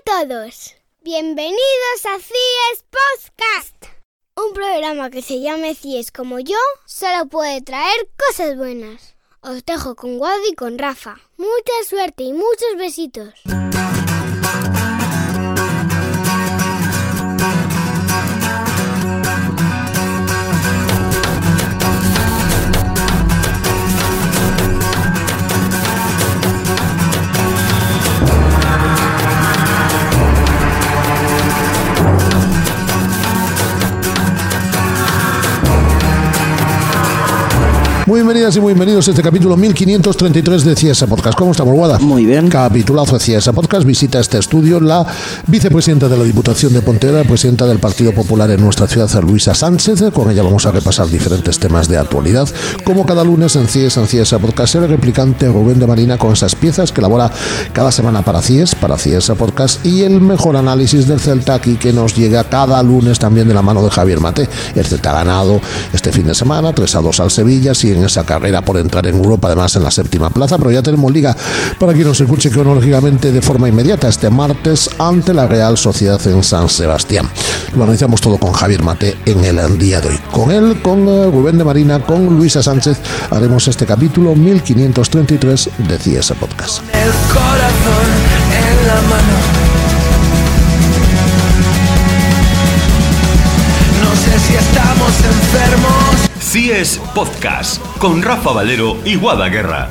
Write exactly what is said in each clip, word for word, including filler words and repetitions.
todos, bienvenidos a CIES Podcast. Un programa que se llame CIES como yo solo puede traer cosas buenas. Os dejo con Wadi y con Rafa. Mucha suerte y muchos besitos. Muy bienvenidas y muy bienvenidos a este capítulo mil quinientos treinta y tres de CIES Podcast. ¿Cómo estamos, Guada? Muy bien. Capitulazo de CIES Podcast. Visita este estudio la vicepresidenta de la Diputación de Pontevedra, presidenta del Partido Popular en nuestra ciudad, Luisa Sánchez. Con ella vamos a repasar diferentes temas de actualidad. Como cada lunes en CIES, en CIES Podcast, el replicante Rubén de Marina con esas piezas que elabora cada semana para CIES, para CIES Podcast, y el mejor análisis del Celta aquí que nos llega cada lunes también de la mano de Javier Mate. El Celta ha ganado este fin de semana, tres a dos al Sevilla, sigue en esa carrera por entrar en Europa, además en la séptima plaza, pero ya tenemos liga para quien nos escuche cronológicamente de forma inmediata este martes ante la Real Sociedad en San Sebastián. Lo analizamos todo con Javier Mate en el día de hoy. Con él, con uh, Rubén de Marina, con Luisa Sánchez, haremos este capítulo mil quinientos treinta y tres de CIES Podcast. El corazón en la mano. No sé si estamos enfermos. CIES Podcast con Rafa Valero y Guada Guerra.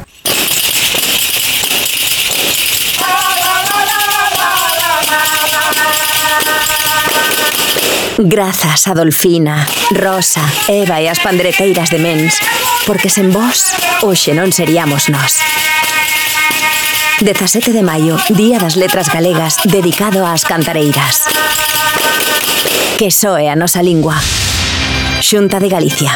Grazas, Adolfina, Rosa, Eva e as pandreteiras de Mens, porque sen vos, hoxe non seríamos nós. dezasete de maio, Día das Letras Galegas, dedicado ás cantareiras. Que soe a nosa lingua. Xunta de Galicia.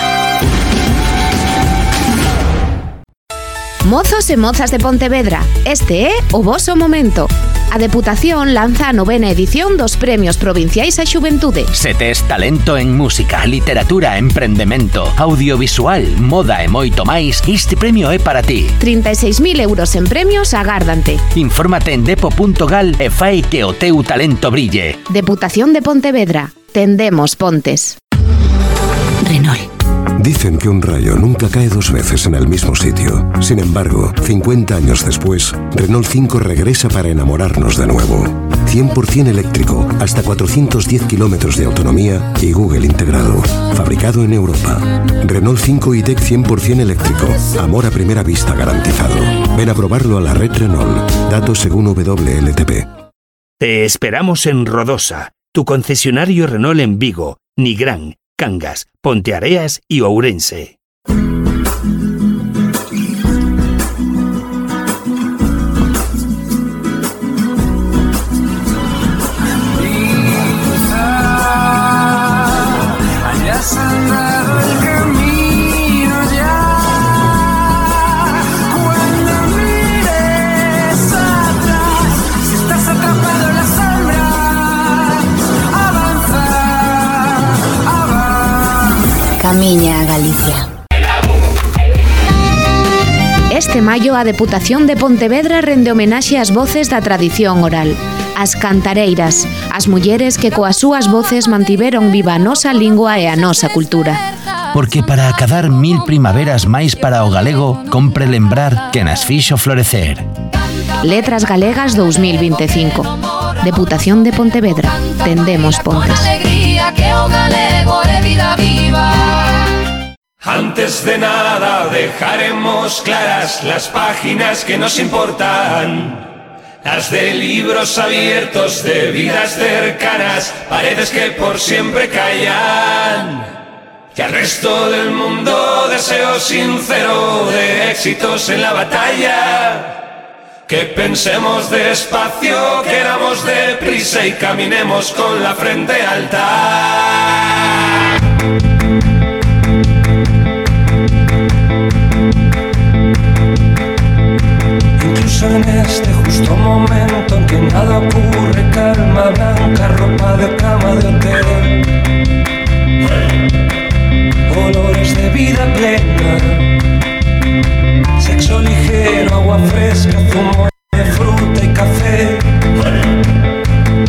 Mozos e mozas de Pontevedra, este é o voso momento. A Deputación lanza a novena edición dos Premios Provinciais á Xuventude. Se tes talento en música, literatura, emprendemento, audiovisual, moda e moito máis, este premio é para ti. trinta e seis mil euros en premios agárdante. Infórmate en depo punto gal e fai que o teu talento brille. Deputación de Pontevedra. Tendemos pontes. Renault. Dicen que un rayo nunca cae dos veces en el mismo sitio. Sin embargo, cincuenta años después, Renault cinco regresa para enamorarnos de nuevo. cien por ciento eléctrico, hasta cuatrocientos diez kilómetros de autonomía y Google integrado. Fabricado en Europa. Renault cinco e-Tech cien por ciento eléctrico. Amor a primera vista garantizado. Ven a probarlo a la red Renault. Datos según W L T P. Te esperamos en Rodosa, tu concesionario Renault en Vigo, Nigrán, Cangas, Ponteareas y Ourense. Camiña a Galicia. Este maio a Deputación de Pontevedra rende homenaxe ás voces da tradición oral, as cantareiras, as mulleres que coas súas voces mantiveron viva a nosa lingua e a nosa cultura. Porque para acadar mil primaveras máis para o galego, compre lembrar que nas fixo florecer. Letras Galegas dos mil vinte e cinco. Deputación de Pontevedra. Tendemos pontes. Antes de nada dejaremos claras las páginas que nos importan, las de libros abiertos, de vidas cercanas, paredes que por siempre callan. Y al resto del mundo deseo sincero de éxitos en la batalla. Que pensemos despacio, queramos deprisa y caminemos con la frente alta. Incluso en este justo momento en que nada ocurre, calma blanca, ropa de cama de hotel, olores de vida plena, sexo ligero, agua fresca, zumo de fruta y café.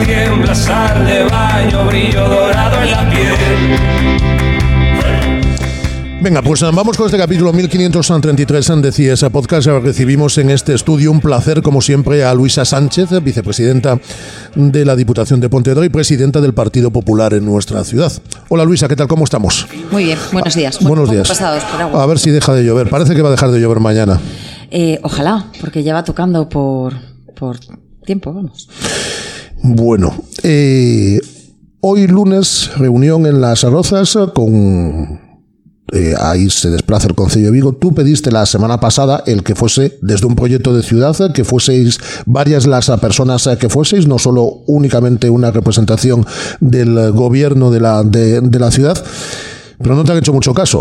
tiembla, sal de baño, brillo dorado en la piel. Venga, pues vamos con este capítulo mil quinientos treinta y tres de C I E S Podcast. Recibimos en este estudio un placer, como siempre, a Luisa Sánchez, vicepresidenta de la Diputación de Pontevedra y presidenta del Partido Popular en nuestra ciudad. Hola Luisa, ¿qué tal? ¿Cómo estamos? Muy bien, buenos días. Ah, buenos días. Pasados por agua. A ver si deja de llover. Parece que va a dejar de llover mañana. Eh, ojalá, porque ya va tocando por, por tiempo, vamos. Bueno, eh, hoy lunes, reunión en Las Rozas con... Eh, ahí se desplaza el Concello de Vigo. Tú pediste la semana pasada el que fuese desde un proyecto de ciudad, que fueseis varias las personas que fueseis, no solo únicamente una representación del gobierno de la, de, de la ciudad, pero no te han hecho mucho caso.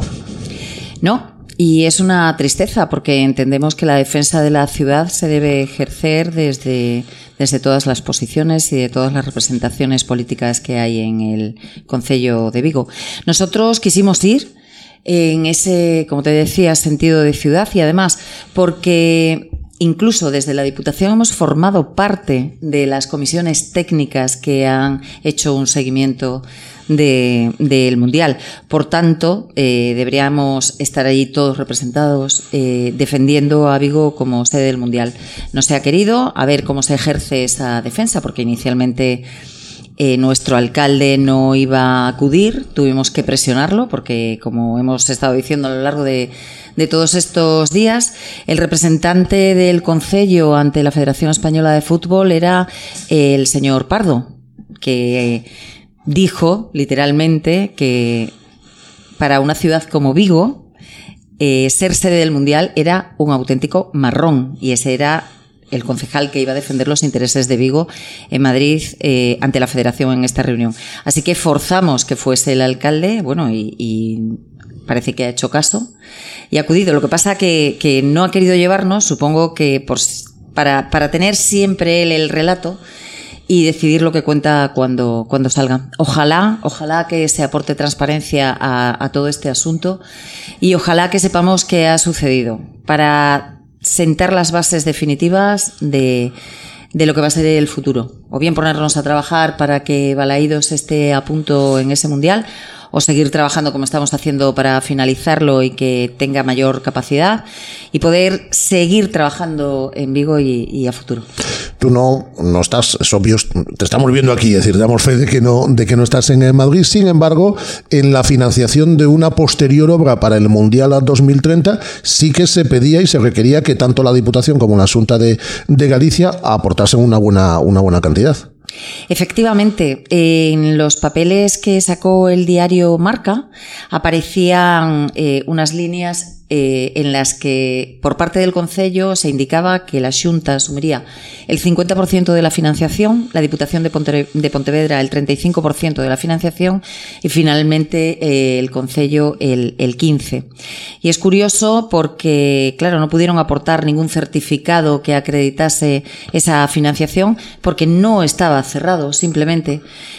No, y es una tristeza porque entendemos que la defensa de la ciudad se debe ejercer desde, desde todas las posiciones y de todas las representaciones políticas que hay en el Concello de Vigo. Nosotros quisimos ir en ese, como te decía, sentido de ciudad y además porque incluso desde la Diputación hemos formado parte de las comisiones técnicas que han hecho un seguimiento de, del Mundial. Por tanto, eh, deberíamos estar allí todos representados eh, defendiendo a Vigo como sede del Mundial. No se ha querido, a ver cómo se ejerce esa defensa, porque inicialmente Eh, nuestro alcalde no iba a acudir, tuvimos que presionarlo porque, como hemos estado diciendo a lo largo de, de todos estos días, el representante del Concello ante la Federación Española de Fútbol era el señor Pardo, que dijo literalmente que para una ciudad como Vigo eh, ser sede del Mundial era un auténtico marrón, y ese era el concejal que iba a defender los intereses de Vigo en Madrid eh, ante la Federación en esta reunión. Así que forzamos que fuese el alcalde, bueno, y, y parece que ha hecho caso y ha acudido. Lo que pasa que, que no ha querido llevarnos, supongo que por, para, para tener siempre él el relato y decidir lo que cuenta cuando, cuando salga. Ojalá, ojalá que se aporte transparencia a, a todo este asunto y ojalá que sepamos qué ha sucedido para sentar las bases definitivas de, de lo que va a ser el futuro. O bien ponernos a trabajar para que Balaídos esté a punto en ese Mundial, o seguir trabajando como estamos haciendo para finalizarlo y que tenga mayor capacidad y poder seguir trabajando en Vigo y, y a futuro. Tú no, no estás, es obvio, te estamos viendo aquí, es decir, damos fe de que no, de que no estás en Madrid. Sin embargo, en la financiación de una posterior obra para el Mundial dos mil treinta sí que se pedía y se requería que tanto la Diputación como la Xunta de, de Galicia aportasen una buena, una buena cantidad. Efectivamente, en los papeles que sacó el diario Marca aparecían eh, unas líneas eh, en las que por parte del Concello se indicaba que la Xunta asumiría el cincuenta por ciento de la financiación, la Diputación de, Ponte, de Pontevedra el treinta y cinco por ciento de la financiación y finalmente eh, el Concello el, el quince por ciento. Y es curioso porque, claro, no pudieron aportar ningún certificado que acreditase esa financiación porque no estaba cerrado, simplemente.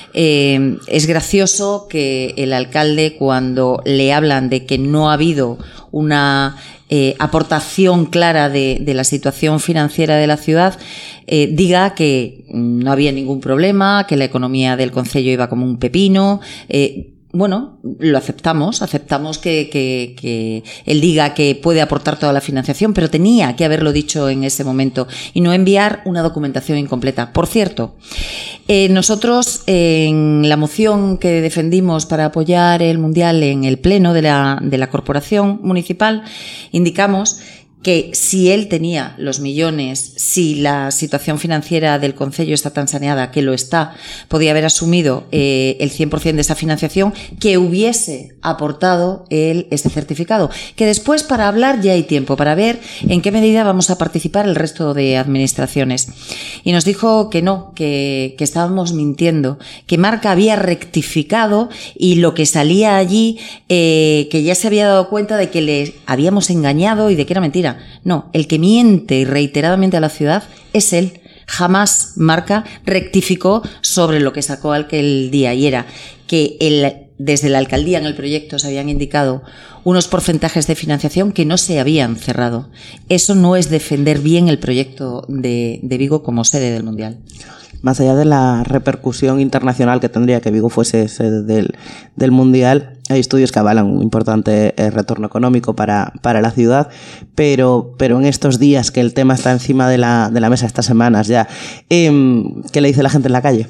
Eh, es gracioso que el alcalde, cuando le hablan de que no ha habido una eh, aportación clara de, de la situación financiera de la ciudad, eh, diga que no había ningún problema, que la economía del concello iba como un pepino. Eh, Bueno, lo aceptamos, aceptamos que, que, que él diga que puede aportar toda la financiación, pero tenía que haberlo dicho en ese momento y no enviar una documentación incompleta. Por cierto, eh, nosotros en la moción que defendimos para apoyar el Mundial en el pleno de la, de la Corporación Municipal, indicamos que si él tenía los millones, si la situación financiera del concello está tan saneada, que lo está, podía haber asumido eh, el cien por ciento de esa financiación, que hubiese aportado él ese certificado. Que después, para hablar, ya hay tiempo, para ver en qué medida vamos a participar el resto de administraciones. Y nos dijo que no, que, que estábamos mintiendo, que Marca había rectificado y lo que salía allí, eh, que ya se había dado cuenta de que le habíamos engañado y de que era mentira. No, el que miente reiteradamente a la ciudad es él. Jamás Marca rectificó sobre lo que sacó aquel día, y era que el, desde la alcaldía en el proyecto se habían indicado unos porcentajes de financiación que no se habían cerrado. Eso no es defender bien el proyecto de, de Vigo como sede del Mundial. más allá de la repercusión internacional que tendría que Vigo fuese sede del, del Mundial, hay estudios que avalan un importante eh, retorno económico para, para la ciudad, pero, pero en estos días que el tema está encima de la, de la mesa, estas semanas ya, eh, ¿qué le dice la gente en la calle?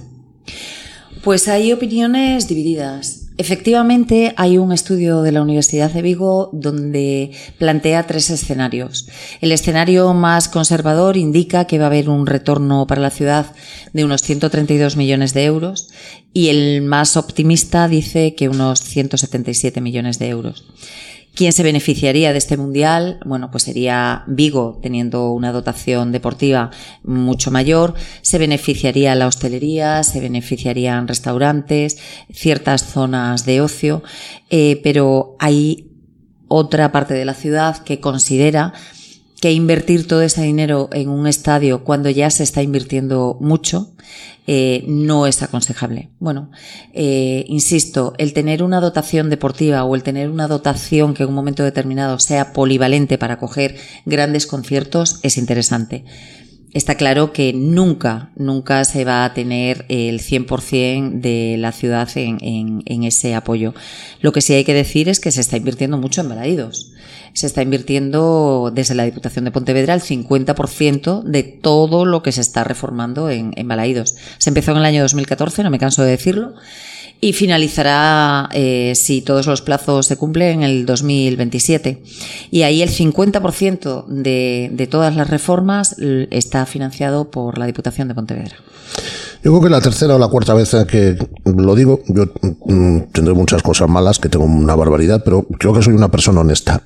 Pues hay opiniones divididas. Efectivamente, hay un estudio de la Universidad de Vigo donde plantea tres escenarios. El escenario más conservador indica que va a haber un retorno para la ciudad de unos ciento treinta y dos millones de euros y el más optimista dice que unos ciento setenta y siete millones de euros. ¿Quién se beneficiaría de este mundial? Bueno, pues sería Vigo, teniendo una dotación deportiva mucho mayor. Se beneficiaría la hostelería, se beneficiarían restaurantes, ciertas zonas de ocio, eh, pero hay otra parte de la ciudad que considera que invertir todo ese dinero en un estadio cuando ya se está invirtiendo mucho eh, no es aconsejable. Bueno, eh, insisto, el tener una dotación deportiva o el tener una dotación que en un momento determinado sea polivalente para acoger grandes conciertos es interesante. Está claro que nunca, nunca se va a tener el cien por ciento de la ciudad en, en, en ese apoyo. Lo que sí hay que decir es que se está invirtiendo mucho en Balaídos. Se está invirtiendo desde la Diputación de Pontevedra el cincuenta por ciento de todo lo que se está reformando en, en Balaídos. Se empezó en el año dos mil catorce, no me canso de decirlo, y finalizará, eh, si todos los plazos se cumplen, en el dos mil veintisiete. Y ahí el cincuenta por ciento de, de todas las reformas está financiado por la Diputación de Pontevedra. Yo creo que la tercera o la cuarta vez que lo digo, yo mm, tendré muchas cosas malas, que tengo una barbaridad, pero creo que soy una persona honesta.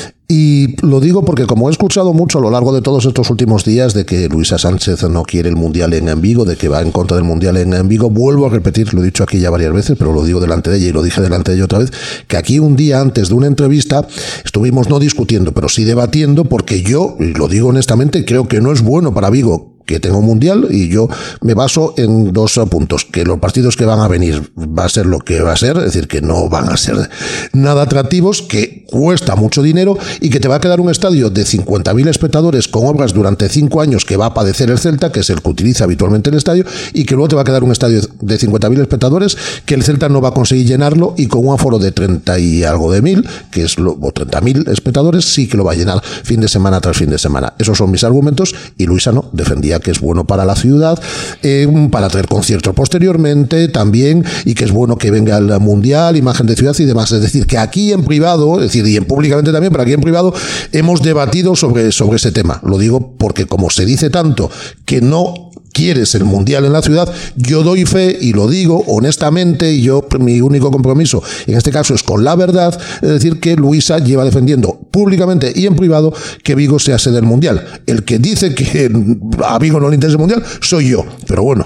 Y lo digo porque como he escuchado mucho a lo largo de todos estos últimos días de que Luisa Sánchez no quiere el Mundial en Vigo, de que va en contra del Mundial en Vigo, vuelvo a repetir, lo he dicho aquí ya varias veces, pero lo digo delante de ella y lo dije delante de ella otra vez, que aquí un día antes de una entrevista estuvimos no discutiendo, pero sí debatiendo, porque yo, y lo digo honestamente, creo que no es bueno para Vigo que tenga un mundial, y yo me baso en dos puntos: que los partidos que van a venir va a ser lo que va a ser, es decir, que no van a ser nada atractivos, que cuesta mucho dinero y que te va a quedar un estadio de cincuenta mil espectadores con obras durante cinco años que va a padecer el Celta, que es el que utiliza habitualmente el estadio, y que luego te va a quedar un estadio de cincuenta mil espectadores que el Celta no va a conseguir llenarlo, y con un aforo de treinta y algo de mil, que es lo, o treinta mil espectadores, sí que lo va a llenar fin de semana tras fin de semana. Esos son mis argumentos, y Luisa no, defendía que es bueno para la ciudad, eh, para traer conciertos posteriormente también, y que es bueno que venga el Mundial, imagen de ciudad y demás. Es decir, que aquí en privado, es decir, y en públicamente también, pero aquí en privado hemos debatido sobre, sobre ese tema. Lo digo porque como se dice tanto que no quieres el Mundial en la ciudad, yo doy fe y lo digo honestamente, y yo, mi único compromiso en este caso es con la verdad, es decir, que Luisa lleva defendiendo públicamente y en privado que Vigo sea sede del Mundial. El que dice que a Vigo no le interesa el Mundial soy yo, pero bueno.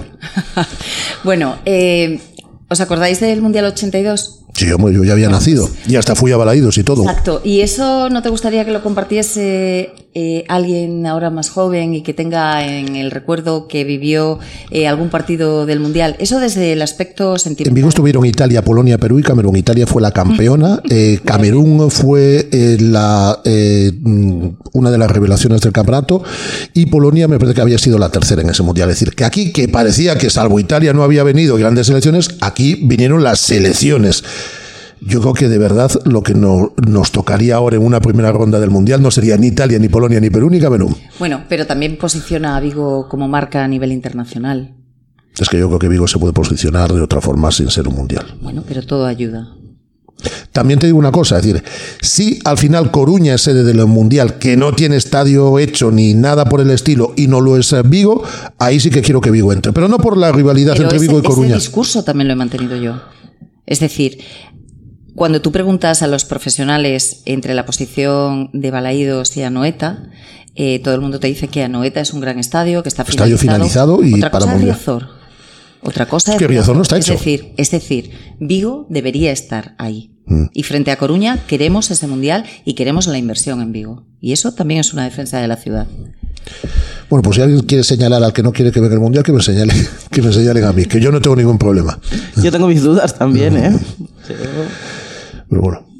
Bueno, eh, ¿os acordáis del Mundial ochenta y dos? Sí, yo, yo ya había nacido y hasta fui a Balaídos y todo. Exacto. ¿Y eso no te gustaría que lo compartiese eh, alguien ahora más joven y que tenga en el recuerdo que vivió eh, algún partido del Mundial? Eso desde el aspecto sentimental. En Vigo estuvieron Italia, Polonia, Perú y Camerún. Italia fue la campeona. Eh, Camerún fue eh, la eh, una de las revelaciones del campeonato, y Polonia me parece que había sido la tercera en ese Mundial. Es decir, que aquí, que parecía que salvo Italia no había venido grandes selecciones, aquí vinieron las selecciones. Yo creo que de verdad lo que no, nos tocaría ahora en una primera ronda del Mundial no sería ni Italia, ni Polonia, ni Perú, ni Camerún. Bueno, pero también posiciona a Vigo como marca a nivel internacional. Es que yo creo que Vigo se puede posicionar de otra forma sin ser un Mundial. Bueno, pero todo ayuda. También te digo una cosa, es decir, si al final Coruña es sede del Mundial, que no tiene estadio hecho ni nada por el estilo, y no lo es Vigo, ahí sí que quiero que Vigo entre, pero no por la rivalidad pero entre ese, Vigo y Coruña. Ese discurso también lo he mantenido yo. Es decir, cuando tú preguntas a los profesionales entre la posición de Balaídos y Anoeta, eh, todo el mundo te dice que Anoeta es un gran estadio, que está finalizado. Estadio finalizado y Otra para cosa Mundial. Es Riazor. Otra cosa es que Riazor no está es hecho. Decir, es decir, Vigo debería estar ahí. Mm. Y frente a Coruña queremos ese Mundial y queremos la inversión en Vigo. Y eso también es una defensa de la ciudad. Bueno, pues si alguien quiere señalar al que no quiere que venga el Mundial, que me señale, que me señalen a mí, que yo no tengo ningún problema. Yo tengo mis dudas también, ¿eh? Sí. Pero bueno,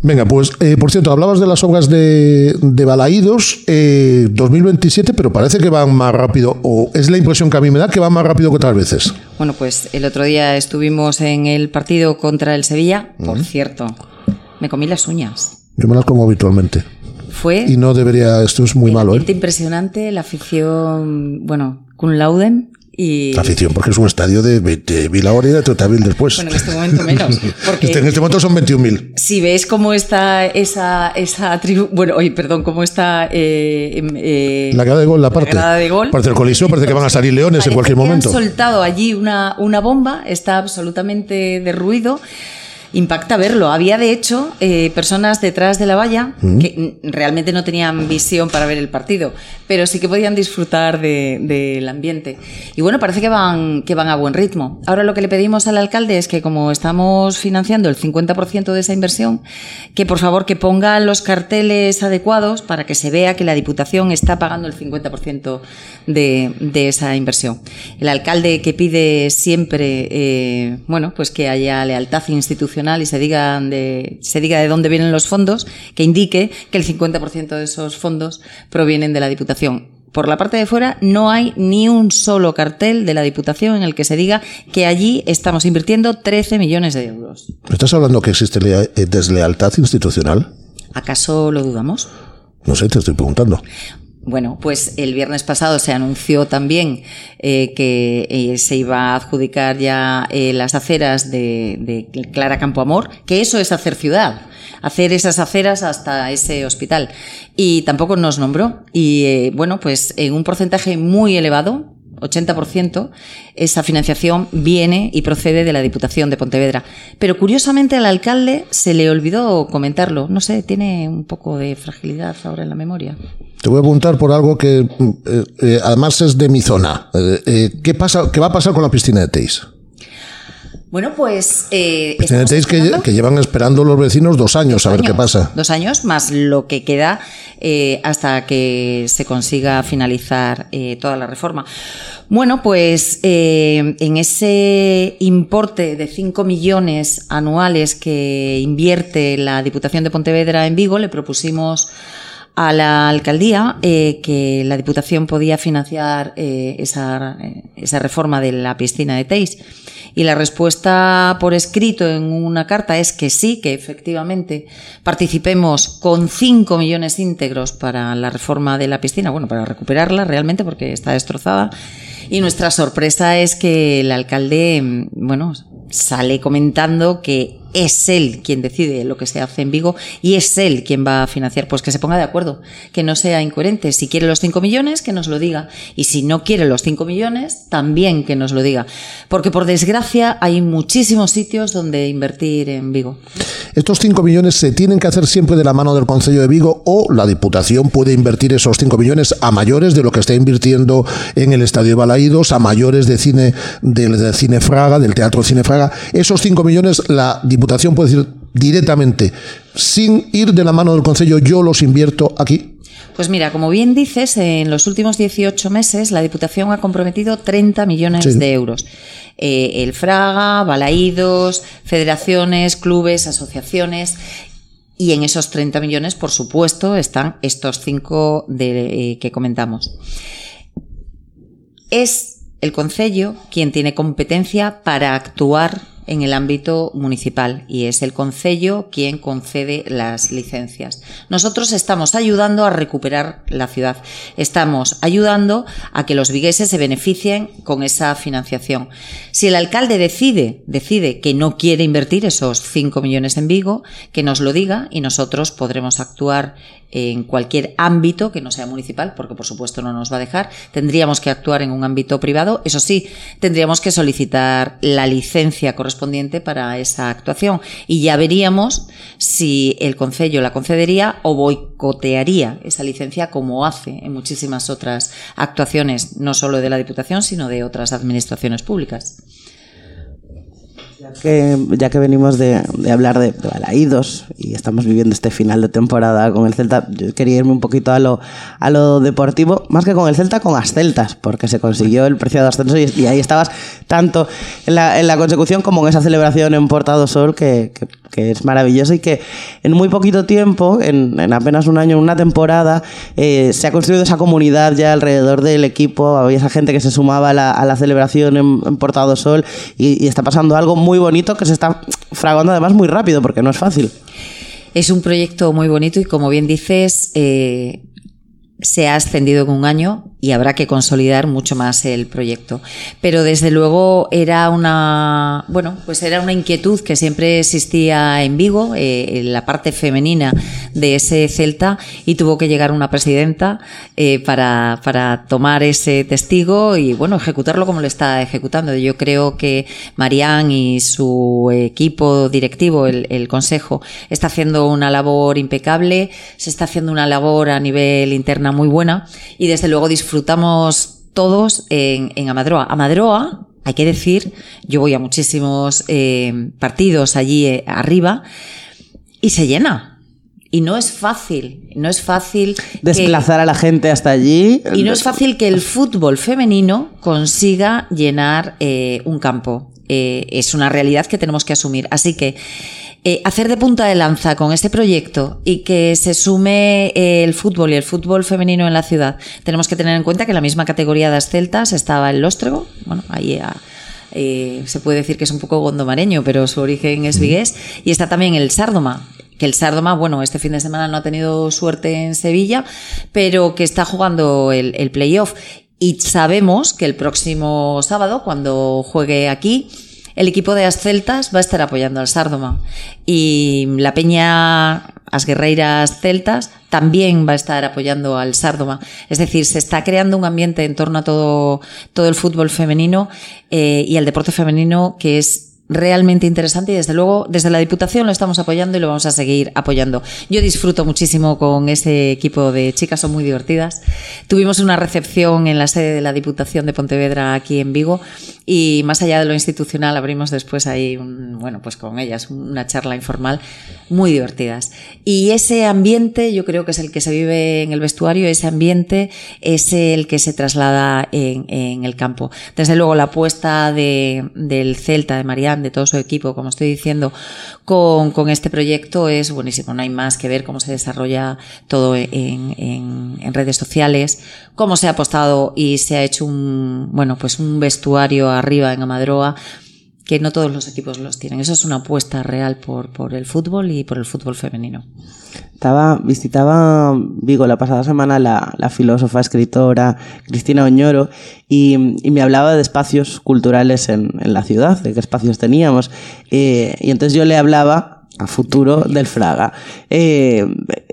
Venga, pues, eh, por cierto, hablabas de las obras de, de Balaídos, eh, dos mil veintisiete, pero parece que van más rápido, o es la impresión que a mí me da que van más rápido que otras veces. Bueno, pues el otro día estuvimos en el partido contra el Sevilla, por uh-huh. cierto, me comí las uñas. Yo me las como habitualmente. Fue... Y no debería, esto es muy malo, ¿eh? Impresionante, la afición, bueno, cum laude. Y... La afición, porque es un estadio de veinte mil ahora y de treinta mil después. Bueno, en este momento menos. Porque en este momento son veintiún mil. Si ves cómo está esa, esa tribu... Bueno, oye, perdón, cómo está... Eh, eh, la grada de gol, la parte. La grada de gol. Parece el Coliseo, parece que van a salir leones parece en cualquier que momento. Han soltado allí una, una bomba, está absolutamente derruido. Impacta verlo. Había, de hecho, eh, personas detrás de la valla mm. que realmente no tenían visión para ver el partido, pero sí que podían disfrutar del de, de ambiente. Y bueno, parece que van, que van a buen ritmo. Ahora lo que le pedimos al alcalde es que, como estamos financiando el cincuenta por ciento de esa inversión, que por favor que ponga los carteles adecuados para que se vea que la Diputación está pagando el cincuenta por ciento de, de esa inversión. El alcalde, que pide siempre eh, bueno, pues que haya lealtad institucional y se diga, de, se diga de dónde vienen los fondos, que indique que el cincuenta por ciento de esos fondos provienen de la Diputación. Por la parte de fuera no hay ni un solo cartel de la Diputación en el que se diga que allí estamos invirtiendo trece millones de euros. ¿Estás hablando que existe deslealtad institucional? ¿Acaso lo dudamos? No sé, te estoy preguntando. Bueno, pues el viernes pasado se anunció también eh, que eh, se iba a adjudicar ya eh, las aceras de, de Clara Campoamor, que eso es hacer ciudad, hacer esas aceras hasta ese hospital. Y tampoco nos nombró. Y eh, bueno, pues en un porcentaje muy elevado, ochenta por ciento, esa financiación viene y procede de la Diputación de Pontevedra. Pero curiosamente al alcalde se le olvidó comentarlo. No sé, tiene un poco de fragilidad ahora en la memoria. Te voy a preguntar por algo que eh, eh, además es de mi zona. Eh, eh, ¿qué pasa, qué va a pasar con la piscina de Teis? Bueno, pues... Eh, piscina de Teis que, que llevan esperando los vecinos dos años dos a ver años, qué pasa. Dos años más lo que queda eh, hasta que se consiga finalizar eh, toda la reforma. Bueno, pues eh, en ese importe de cinco millones anuales que invierte la Diputación de Pontevedra en Vigo, le propusimos a la alcaldía eh, que la Diputación podía financiar eh, esa, esa reforma de la piscina de Teis. Y la respuesta por escrito en una carta es que sí, que efectivamente participemos con cinco millones íntegros para la reforma de la piscina, bueno, para recuperarla realmente porque está destrozada. Y nuestra sorpresa es que el alcalde, bueno, sale comentando que es él quien decide lo que se hace en Vigo y es él quien va a financiar. Pues que se ponga de acuerdo, que no sea incoherente. Si quiere los cinco millones, que nos lo diga. Y si no quiere los cinco millones, también que nos lo diga. Porque por desgracia hay muchísimos sitios donde invertir en Vigo. ¿Estos cinco millones se tienen que hacer siempre de la mano del Concello de Vigo o la Diputación puede invertir esos cinco millones a mayores de lo que está invirtiendo en el Estadio de Balaídos, a mayores de cine, del, del Cine Fraga, del Teatro Cine Fraga? Esos cinco millones la Diputación puede decir directamente, sin ir de la mano del Concello, yo los invierto aquí. Pues mira, como bien dices, en los últimos dieciocho meses la Diputación ha comprometido treinta millones sí. de euros. Eh, el Fraga, Balaídos, federaciones, clubes, asociaciones. Y en esos treinta millones, por supuesto, están estos cinco de, eh, que comentamos. Es el Concello quien tiene competencia para actuar en el ámbito municipal y es el Concello quien concede las licencias. Nosotros estamos ayudando a recuperar la ciudad, estamos ayudando a que los vigueses se beneficien con esa financiación. Si el alcalde decide, decide que no quiere invertir esos cinco millones en Vigo, que nos lo diga y nosotros podremos actuar en cualquier ámbito que no sea municipal, porque por supuesto no nos va a dejar. Tendríamos que actuar en un ámbito privado, eso sí, tendríamos que solicitar la licencia correspondiente para esa actuación y ya veríamos si el Concello la concedería o boicotearía esa licencia, como hace en muchísimas otras actuaciones, no solo de la Diputación, sino de otras administraciones públicas. Ya que, ya que venimos de, de hablar de, de Balaídos y estamos viviendo este final de temporada con el Celta, yo quería irme un poquito a lo, a lo deportivo, más que con el Celta, con las Celtas, porque se consiguió el preciado ascenso y, y ahí estabas tanto en la, en la consecución como en esa celebración en Porta do Sol que, que que es maravillosa y que en muy poquito tiempo, en, en apenas un año, una temporada, eh, se ha construido esa comunidad ya alrededor del equipo. Había esa gente que se sumaba a la, a la celebración en, en Portado Sol y, y está pasando algo muy bonito que se está fraguando además muy rápido porque no es fácil. Es un proyecto muy bonito y, como bien dices, eh, se ha ascendido con un año y habrá que consolidar mucho más el proyecto. Pero desde luego era una, bueno, pues era una inquietud que siempre existía en Vigo, eh, en la parte femenina de ese Celta, y tuvo que llegar una presidenta eh, para, para tomar ese testigo y, bueno, ejecutarlo como lo está ejecutando. Yo creo que Marián y su equipo directivo, el, el Consejo, está haciendo una labor impecable, se está haciendo una labor a nivel interna muy buena y desde luego disfrutamos todos en, en Amadroa. Amadroa, hay que decir, yo voy a muchísimos eh, partidos allí eh, arriba y se llena. Y no es fácil, no es fácil desplazar que, a la gente hasta allí. Y no es fácil que el fútbol femenino consiga llenar eh, un campo. Eh, es una realidad que tenemos que asumir. Así que Eh, hacer de punta de lanza con este proyecto y que se sume eh, el fútbol y el fútbol femenino en la ciudad, tenemos que tener en cuenta que en la misma categoría de las Celtas estaba el Lóstrego, bueno, ahí a, eh, se puede decir que es un poco gondomareño, pero su origen es vigués, y está también el Sárdoma, que el Sárdoma, bueno, este fin de semana no ha tenido suerte en Sevilla, pero que está jugando el, el playoff, y sabemos que el próximo sábado, cuando juegue aquí, el equipo de las Celtas va a estar apoyando al Sárdoma y la Peña As Guerreiras Celtas también va a estar apoyando al Sárdoma. Es decir, se está creando un ambiente en torno a todo, todo el fútbol femenino eh, y el deporte femenino que es realmente interesante y desde luego desde la Diputación lo estamos apoyando y lo vamos a seguir apoyando. Yo disfruto muchísimo con ese equipo de chicas, son muy divertidas. Tuvimos una recepción en la sede de la Diputación de Pontevedra aquí en Vigo y más allá de lo institucional abrimos después ahí un, bueno, pues con ellas una charla informal muy divertidas. Y ese ambiente yo creo que es el que se vive en el vestuario, ese ambiente es el que se traslada en, en el campo. Desde luego la apuesta de, del Celta, de Marián, de todo su equipo, como estoy diciendo, con, con este proyecto es buenísimo. No hay más que ver cómo se desarrolla todo en, en, en redes sociales, cómo se ha apostado y se ha hecho un, bueno, pues un vestuario arriba en Amadroa que no todos los equipos los tienen. Eso es una apuesta real por, por el fútbol y por el fútbol femenino. Estaba, visitaba Vigo la pasada semana la, la filósofa, escritora Cristina Oñoro y, y me hablaba de espacios culturales en, en la ciudad, de qué espacios teníamos. Eh, y entonces yo le hablaba a futuro del Fraga. Eh,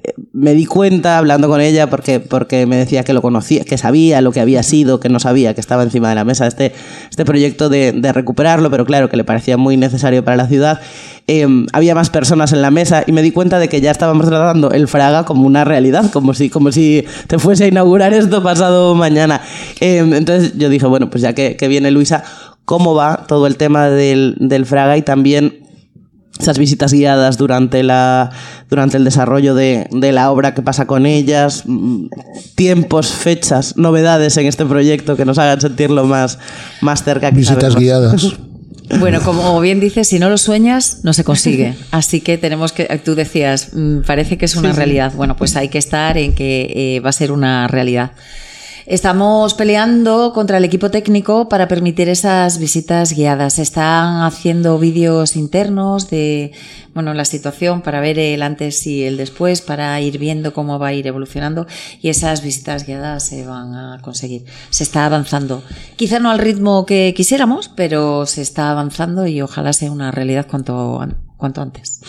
me di cuenta hablando con ella porque, porque me decía que lo conocía, que sabía lo que había sido, que no sabía, que estaba encima de la mesa este, este proyecto de, de recuperarlo, pero claro, que le parecía muy necesario para la ciudad. Eh, había más personas en la mesa y me di cuenta de que ya estábamos tratando el Fraga como una realidad, como si, como si te fuese a inaugurar esto pasado mañana. Eh, entonces yo dije, bueno, pues ya que, que viene Luisa, ¿cómo va todo el tema del, del Fraga y también esas visitas guiadas durante la durante el desarrollo de, de la obra, qué pasa con ellas, tiempos, fechas, novedades en este proyecto que nos hagan sentirlo más, más cerca? Que visitas sabemos. Guiadas. Bueno, como bien dices, si no lo sueñas, no se consigue. Así que tenemos que, tú decías, parece que es una sí, realidad. Sí. Bueno, pues hay que estar en que eh, va a ser una realidad. Estamos peleando contra el equipo técnico para permitir esas visitas guiadas. Se están haciendo vídeos internos de, bueno, la situación para ver el antes y el después, para ir viendo cómo va a ir evolucionando y esas visitas guiadas se van a conseguir. Se está avanzando. Quizá no al ritmo que quisiéramos, pero se está avanzando y ojalá sea una realidad cuanto, cuanto antes.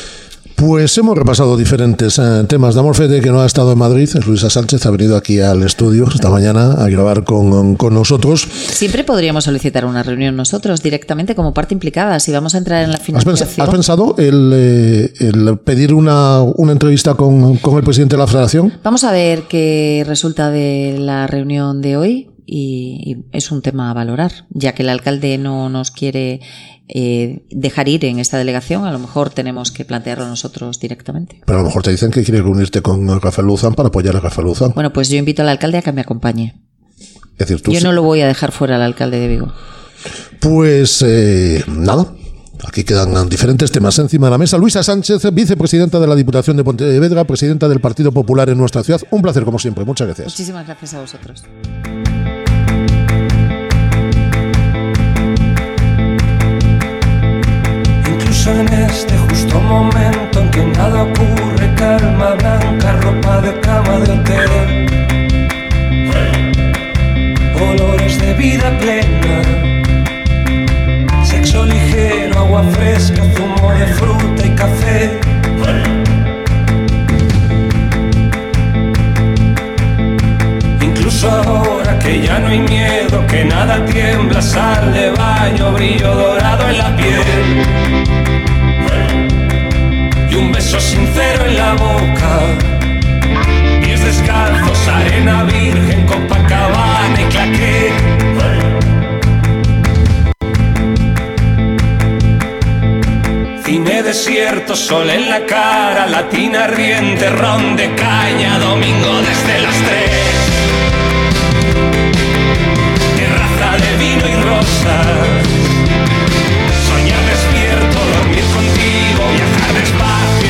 Pues hemos repasado diferentes eh, temas. Damos fe de que no ha estado en Madrid. Luisa Sánchez ha venido aquí al estudio esta mañana a grabar con, con nosotros. Siempre podríamos solicitar una reunión nosotros directamente como parte implicada si vamos a entrar en la financiación. ¿Has, pens- ¿has pensado el, eh, el pedir una, una entrevista con, con el presidente de la Federación? Vamos a ver qué resulta de la reunión de hoy y, y es un tema a valorar, ya que el alcalde no nos quiere Eh, dejar ir en esta delegación. A lo mejor tenemos que plantearlo nosotros directamente. Pero a lo mejor te dicen que quieres reunirte con Rafael Luzán para apoyar a Rafael Luzán. Bueno, pues yo invito al alcalde a que me acompañe. Es decir, tú yo sí. no lo voy a dejar fuera al alcalde de Vigo. Pues eh, nada, Aquí quedan diferentes temas encima de la mesa. Luisa Sánchez, vicepresidenta de la Diputación de Pontevedra, presidenta del Partido Popular en nuestra ciudad. Un placer, como siempre. Muchas gracias. Muchísimas gracias a vosotros. Incluso en este justo momento en que nada ocurre, calma blanca, ropa de cama de hotel, olores de vida plena, sexo ligero, agua fresca, zumo de fruta y café. Incluso ahora que ya no hay miedo, que nada tiembla, sal de baño, brillo dorado en la piel y un beso sincero en la boca, pies descalzos, arena virgen, Copacabana y claqué. Cine desierto, sol en la cara, latina riente, ron de caña, domingo desde las tres, terraza de vino y rosas, soñar despierto, dormir contigo, viajar despacio y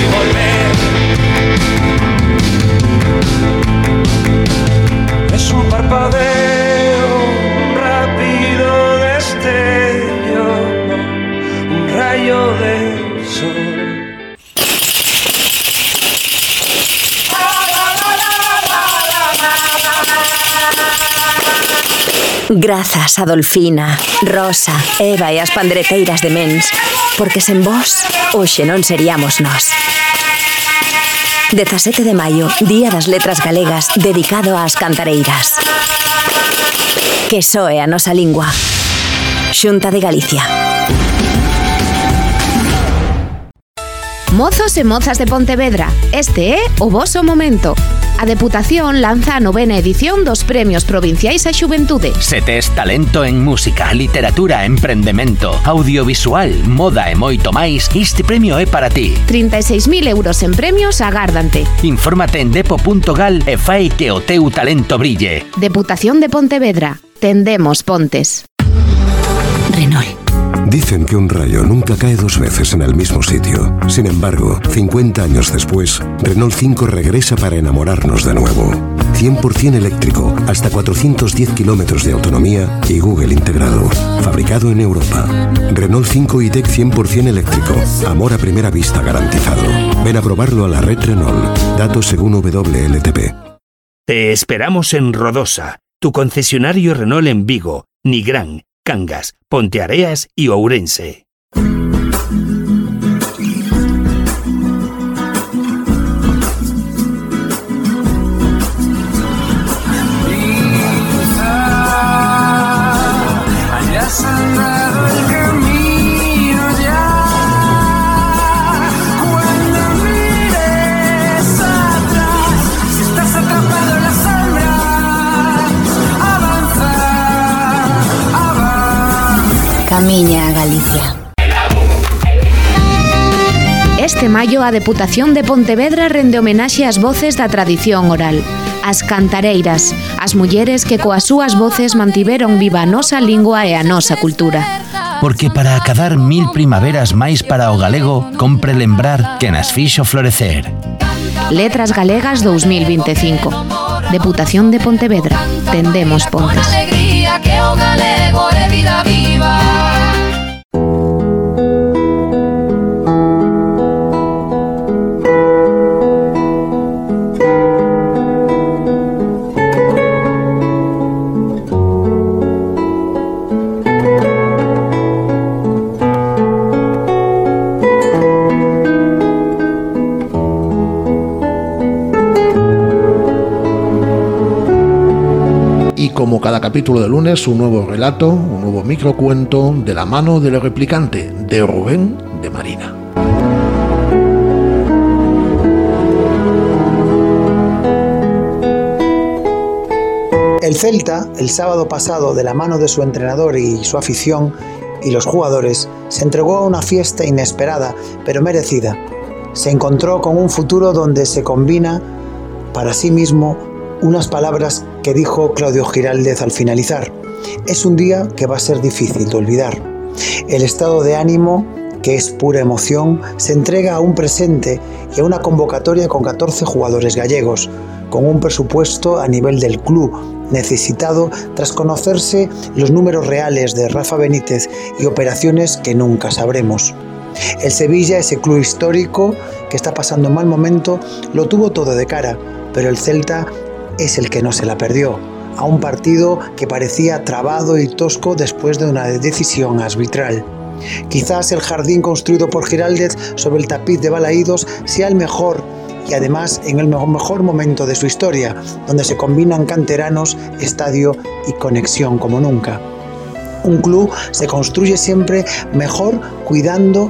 volver. Es un parpadeo, un rápido destello, un rayo de sol. Grazas, Adolfina, Rosa, Eva e as pandreteiras de Mens, porque sen vos, hoxe non seríamos nós. dezasete de maio, Día das Letras Galegas, dedicado ás cantareiras. Que soe a nosa lingua. Xunta de Galicia. Mozos e mozas de Pontevedra, este é o voso momento. A Deputación lanza a novena edición dos Premios Provinciais á Xuventude. Se tes talento en música, literatura, emprendemento, audiovisual, moda e moito máis, este premio é para ti. trinta e seis mil euros en premios agárdante. Infórmate en depo punto gal e fai que o teu talento brille. Deputación de Pontevedra. Tendemos pontes. Renault. Dicen que un rayo nunca cae dos veces en el mismo sitio. Sin embargo, cincuenta años después, Renault cinco regresa para enamorarnos de nuevo. cien por ciento eléctrico, hasta cuatrocientos diez kilómetros de autonomía y Google integrado. Fabricado en Europa. Renault cinco e-Tech cien por ciento eléctrico. Amor a primera vista garantizado. Ven a probarlo a la red Renault. Datos según W L T P. Te esperamos en Rodosa, tu concesionario Renault en Vigo, Nigrán, Cangas, Ponteareas y Ourense. Camiña a Galicia. Este maio a Deputación de Pontevedra rende homenaxe ás voces da tradición oral, as cantareiras, as mulleres que coas súas voces mantiveron viva a nosa lingua e a nosa cultura. Porque para acadar mil primaveras máis para o galego, compre lembrar que nas fixo florecer. Letras Galegas dos mil vinte e cinco. Deputación de Pontevedra. Tendemos pontes. Alegría que o galego é vida viva. Como cada capítulo de lunes, un nuevo relato, un nuevo microcuento de la mano del replicante, de Rubén de Marina. El Celta, el sábado pasado, de la mano de su entrenador y su afición y los jugadores, se entregó a una fiesta inesperada, pero merecida. Se encontró con un futuro donde se combina para sí mismo unas palabras que dijo Claudio Giraldez al finalizar. Es un día que va a ser difícil de olvidar. El estado de ánimo que es pura emoción, se entrega a un presente y a una convocatoria con catorce jugadores gallegos, con un presupuesto a nivel del club necesitado tras conocerse los números reales de Rafa Benítez y operaciones que nunca sabremos. El Sevilla, ese club histórico que está pasando un mal momento, lo tuvo todo de cara, pero el Celta es el que no se la perdió, a un partido que parecía trabado y tosco después de una decisión arbitral. Quizás el jardín construido por Giraldez sobre el tapiz de Balaídos sea el mejor y además en el mejor momento de su historia, donde se combinan canteranos, estadio y conexión como nunca. Un club se construye siempre mejor cuidando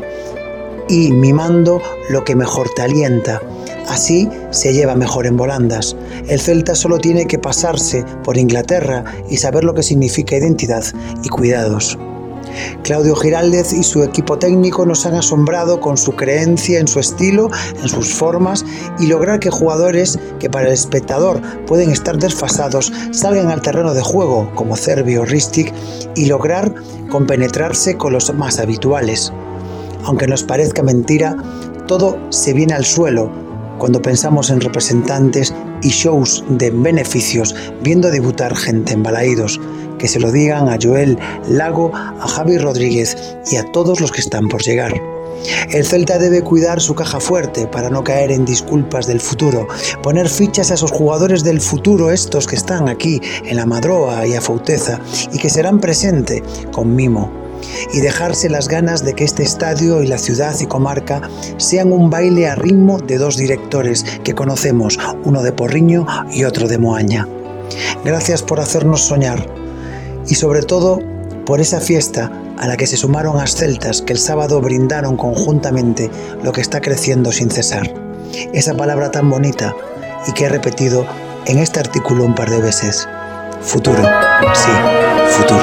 y mimando lo que mejor te alienta. Así se lleva mejor en volandas. El Celta solo tiene que pasarse por Inglaterra y saber lo que significa identidad y cuidados. Claudio Giraldez y su equipo técnico nos han asombrado con su creencia en su estilo, en sus formas y lograr que jugadores que para el espectador pueden estar desfasados salgan al terreno de juego como Cervi o Ristic y lograr compenetrarse con los más habituales. Aunque nos parezca mentira, todo se viene al suelo cuando pensamos en representantes y shows de beneficios viendo debutar gente en Balaídos. Que se lo digan a Joel Lago, a Javi Rodríguez y a todos los que están por llegar. El Celta debe cuidar su caja fuerte para no caer en disculpas del futuro, poner fichas a esos jugadores del futuro, estos que están aquí en la Madroa y a Fouteza y que serán presente con mimo, y dejarse las ganas de que este estadio y la ciudad y comarca sean un baile a ritmo de dos directores que conocemos, uno de Porriño y otro de Moaña. Gracias por hacernos soñar. Y sobre todo por esa fiesta a la que se sumaron as celtas que el sábado brindaron conjuntamente lo que está creciendo sin cesar. Esa palabra tan bonita y que he repetido en este artículo un par de veces. Futuro. Sí, futuro.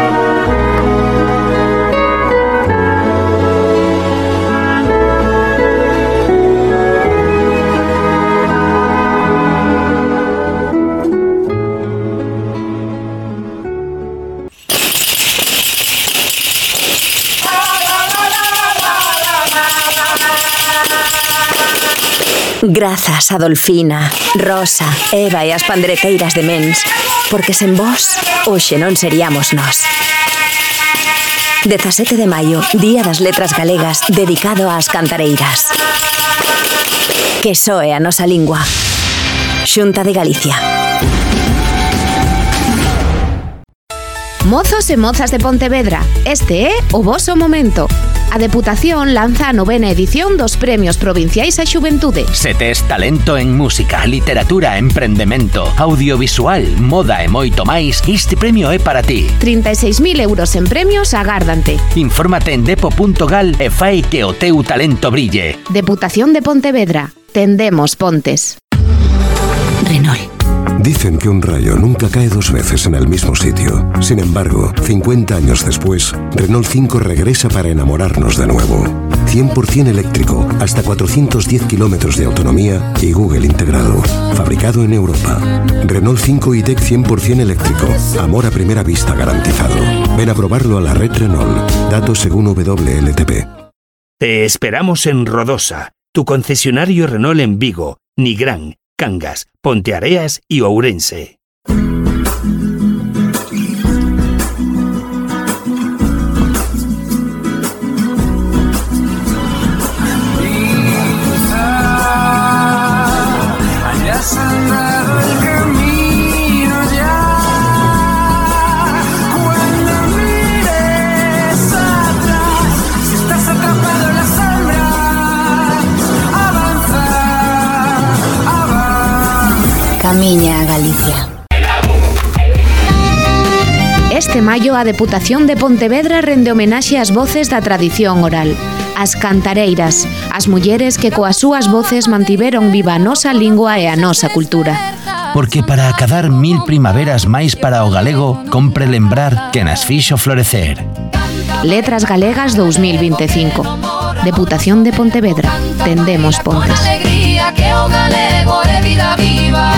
Grazas, Adolfina, Rosa, Eva e as pandereteiras de Mens, porque sen vós, hoxe non seríamos nós. dezasete de maio, Día das Letras Galegas, dedicado ás cantareiras. Que soe a nosa lingua. Xunta de Galicia. Mozos e mozas de Pontevedra, este é o voso momento. A Deputación lanza a novena edición dos Premios Provinciais á Xuventude. Se tes talento en música, literatura, emprendemento, audiovisual, moda e moito máis, este premio é para ti. trinta e seis mil euros en premios agárdante. Infórmate en depo punto gal e fai que o teu talento brille. Deputación de Pontevedra. Tendemos pontes. Renault. Dicen que un rayo nunca cae dos veces en el mismo sitio. Sin embargo, cincuenta años después, Renault cinco regresa para enamorarnos de nuevo. cien por ciento eléctrico, hasta cuatrocientos diez kilómetros de autonomía y Google integrado. Fabricado en Europa. Renault cinco E-Tech cien por ciento eléctrico. Amor a primera vista garantizado. Ven a probarlo a la red Renault. Datos según W L T P. Te esperamos en Rodosa, tu concesionario Renault en Vigo, Nigrán, Cangas, Ponteareas y Ourense. Camiña a Galicia. Este maio a Deputación de Pontevedra rende homenaxe ás voces da tradición oral, as cantareiras, as mulleres que coas súas voces mantiveron viva a nosa lingua e a nosa cultura. Porque para acadar mil primaveras máis para o galego, compre lembrar que nas fixo florecer. Letras Galegas dos mil vinte e cinco. Deputación de Pontevedra. Tendemos pontes. Alegría que o galego é vida viva.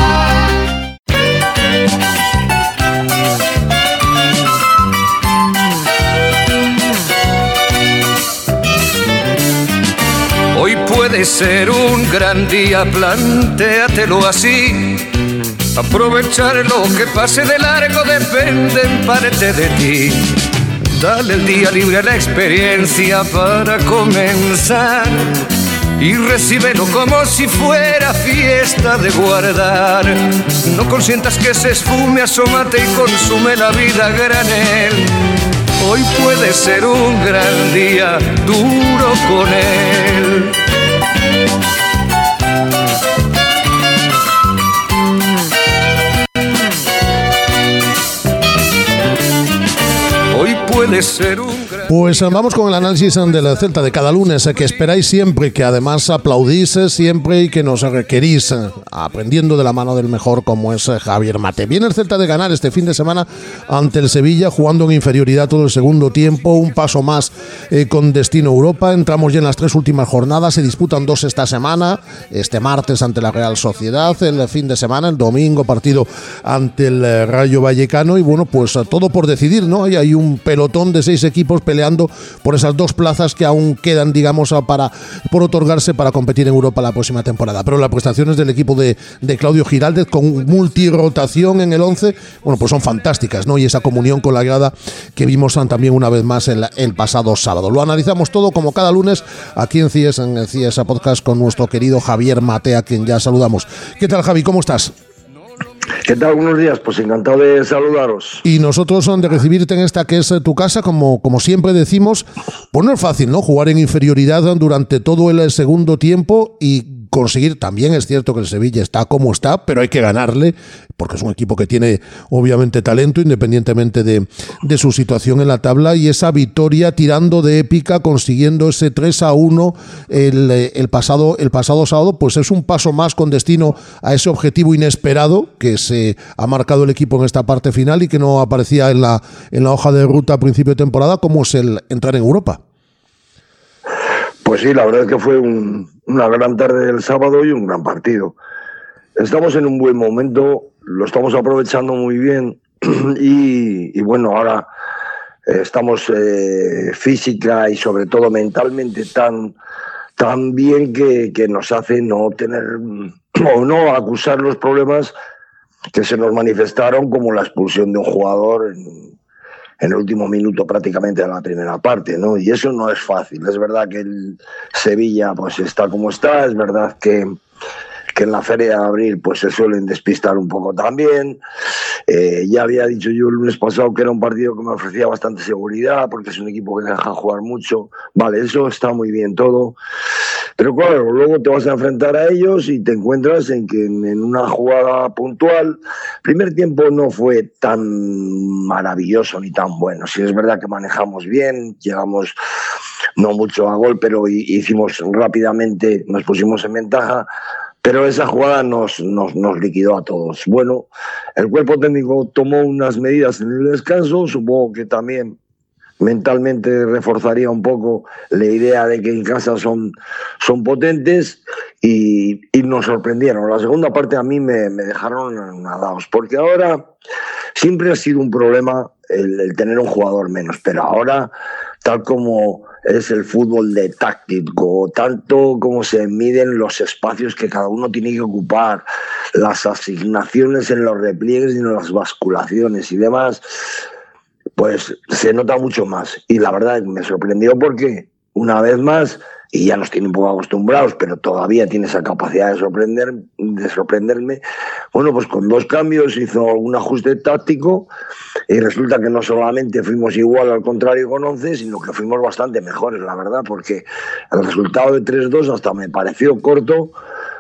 puede ser un gran día, plantéatelo así. Aprovechar lo que pase de largo depende en parte de ti. Dale el día libre a la experiencia para comenzar y recíbelo como si fuera fiesta de guardar. No consientas que se esfume, asómate y consume la vida a granel. Hoy puede ser un gran día, duro con él. Hoy puede ser un... Pues vamos con el análisis del Celta de cada lunes, que esperáis siempre, que además aplaudís siempre y que nos requerís, aprendiendo de la mano del mejor como es Javier Mate. Viene el Celta de ganar este fin de semana ante el Sevilla, jugando en inferioridad todo el segundo tiempo, un paso más eh, con destino Europa. Entramos ya en las tres últimas jornadas, se disputan dos esta semana, este martes ante la Real Sociedad, el fin de semana, el domingo partido ante el Rayo Vallecano, y bueno, pues todo por decidir, ¿no? Hay, hay un pelotón de seis equipos peleando por esas dos plazas que aún quedan, digamos, para por otorgarse para competir en Europa la próxima temporada. Pero las prestaciones del equipo de, de Claudio Giraldez, con multirotación en el once, bueno, pues son fantásticas, ¿no? Y esa comunión con la grada que vimos también una vez más el, el pasado sábado. Lo analizamos todo como cada lunes aquí en C I E S, en el C I E S Podcast, con nuestro querido Javier Mate, a quien ya saludamos. ¿Qué tal, Javi? ¿Cómo estás? ¿Qué tal? Buenos días, pues encantado de saludaros. Y nosotros son de recibirte en esta que es tu casa, como, como siempre decimos. Pues no es fácil, ¿no? Jugar en inferioridad durante todo el segundo tiempo y conseguir, también es cierto que el Sevilla está como está, pero hay que ganarle, porque es un equipo que tiene obviamente talento, independientemente de, de su situación en la tabla, y esa victoria tirando de épica, consiguiendo ese tres a uno el, el, pasado, el pasado sábado, pues es un paso más con destino a ese objetivo inesperado que se ha marcado el equipo en esta parte final y que no aparecía en la, en la hoja de ruta a principio de temporada, como es el entrar en Europa. Pues sí, la verdad es que fue un, una gran tarde del sábado y un gran partido. Estamos en un buen momento, lo estamos aprovechando muy bien y, y bueno, ahora eh, estamos eh, física y sobre todo mentalmente tan, tan bien que, que nos hace no tener o no acusar los problemas que se nos manifestaron, como la expulsión de un jugador en, en el último minuto prácticamente de la primera parte, ¿no? Y eso no es fácil. Es verdad que el Sevilla pues está como está, es verdad que, que en la Feria de Abril pues se suelen despistar un poco también. Eh, ya había dicho yo el lunes pasado que era un partido que me ofrecía bastante seguridad, porque es un equipo que deja jugar mucho. Vale, eso está muy bien todo. Pero claro, luego te vas a enfrentar a ellos y te encuentras en que en una jugada puntual, primer tiempo no fue tan maravilloso ni tan bueno. Sí, es verdad que manejamos bien, llegamos no mucho a gol, pero hicimos rápidamente, nos pusimos en ventaja, pero esa jugada nos, nos, nos liquidó a todos. Bueno, el cuerpo técnico tomó unas medidas en el descanso, supongo que también mentalmente reforzaría un poco la idea de que en casa son, son potentes y, y nos sorprendieron. La segunda parte a mí me, me dejaron nadaos, porque ahora siempre ha sido un problema el, el tener un jugador menos, pero ahora, tal como es el fútbol de táctico, tanto como se miden los espacios que cada uno tiene que ocupar, las asignaciones en los repliegues y en las basculaciones y demás, pues se nota mucho más. Y la verdad me sorprendió porque, una vez más, y ya nos tiene un poco acostumbrados, pero todavía tiene esa capacidad de, sorprender, de sorprenderme, bueno, pues con dos cambios hizo un ajuste táctico y resulta que no solamente fuimos igual al contrario con once, sino que fuimos bastante mejores, la verdad, porque el resultado de tres dos hasta me pareció corto.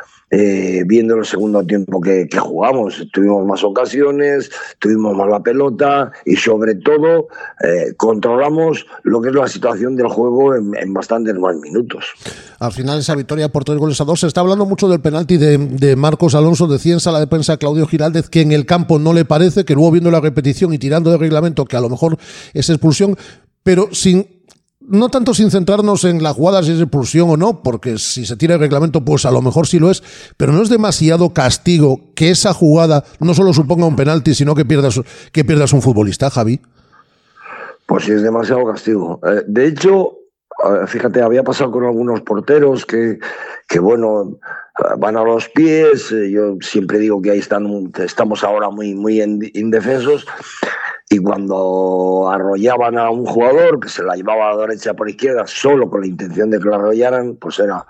Eh, viendo el segundo tiempo que, que jugamos, tuvimos más ocasiones, tuvimos más la pelota y sobre todo eh, controlamos lo que es la situación del juego en, en bastantes más minutos. Al final esa victoria por tres goles a dos. Se está hablando mucho del penalti de, de Marcos Alonso, decía en sala de prensa Claudio Giraldez que en el campo no le parece, que luego viendo la repetición y tirando de reglamento que a lo mejor es expulsión, pero sin... No tanto sin centrarnos en la jugada si es expulsión o no, porque si se tira el reglamento pues a lo mejor sí lo es, pero no es demasiado castigo que esa jugada no solo suponga un penalti, sino que pierdas, que pierdas un futbolista, Javi. Pues sí, es demasiado castigo. Eh, de hecho, fíjate, había pasado con algunos porteros que, que bueno, van a los pies. Yo siempre digo que ahí están, estamos ahora muy, muy indefensos. Y cuando arrollaban a un jugador que se la llevaba a la derecha por izquierda solo con la intención de que lo arrollaran, pues era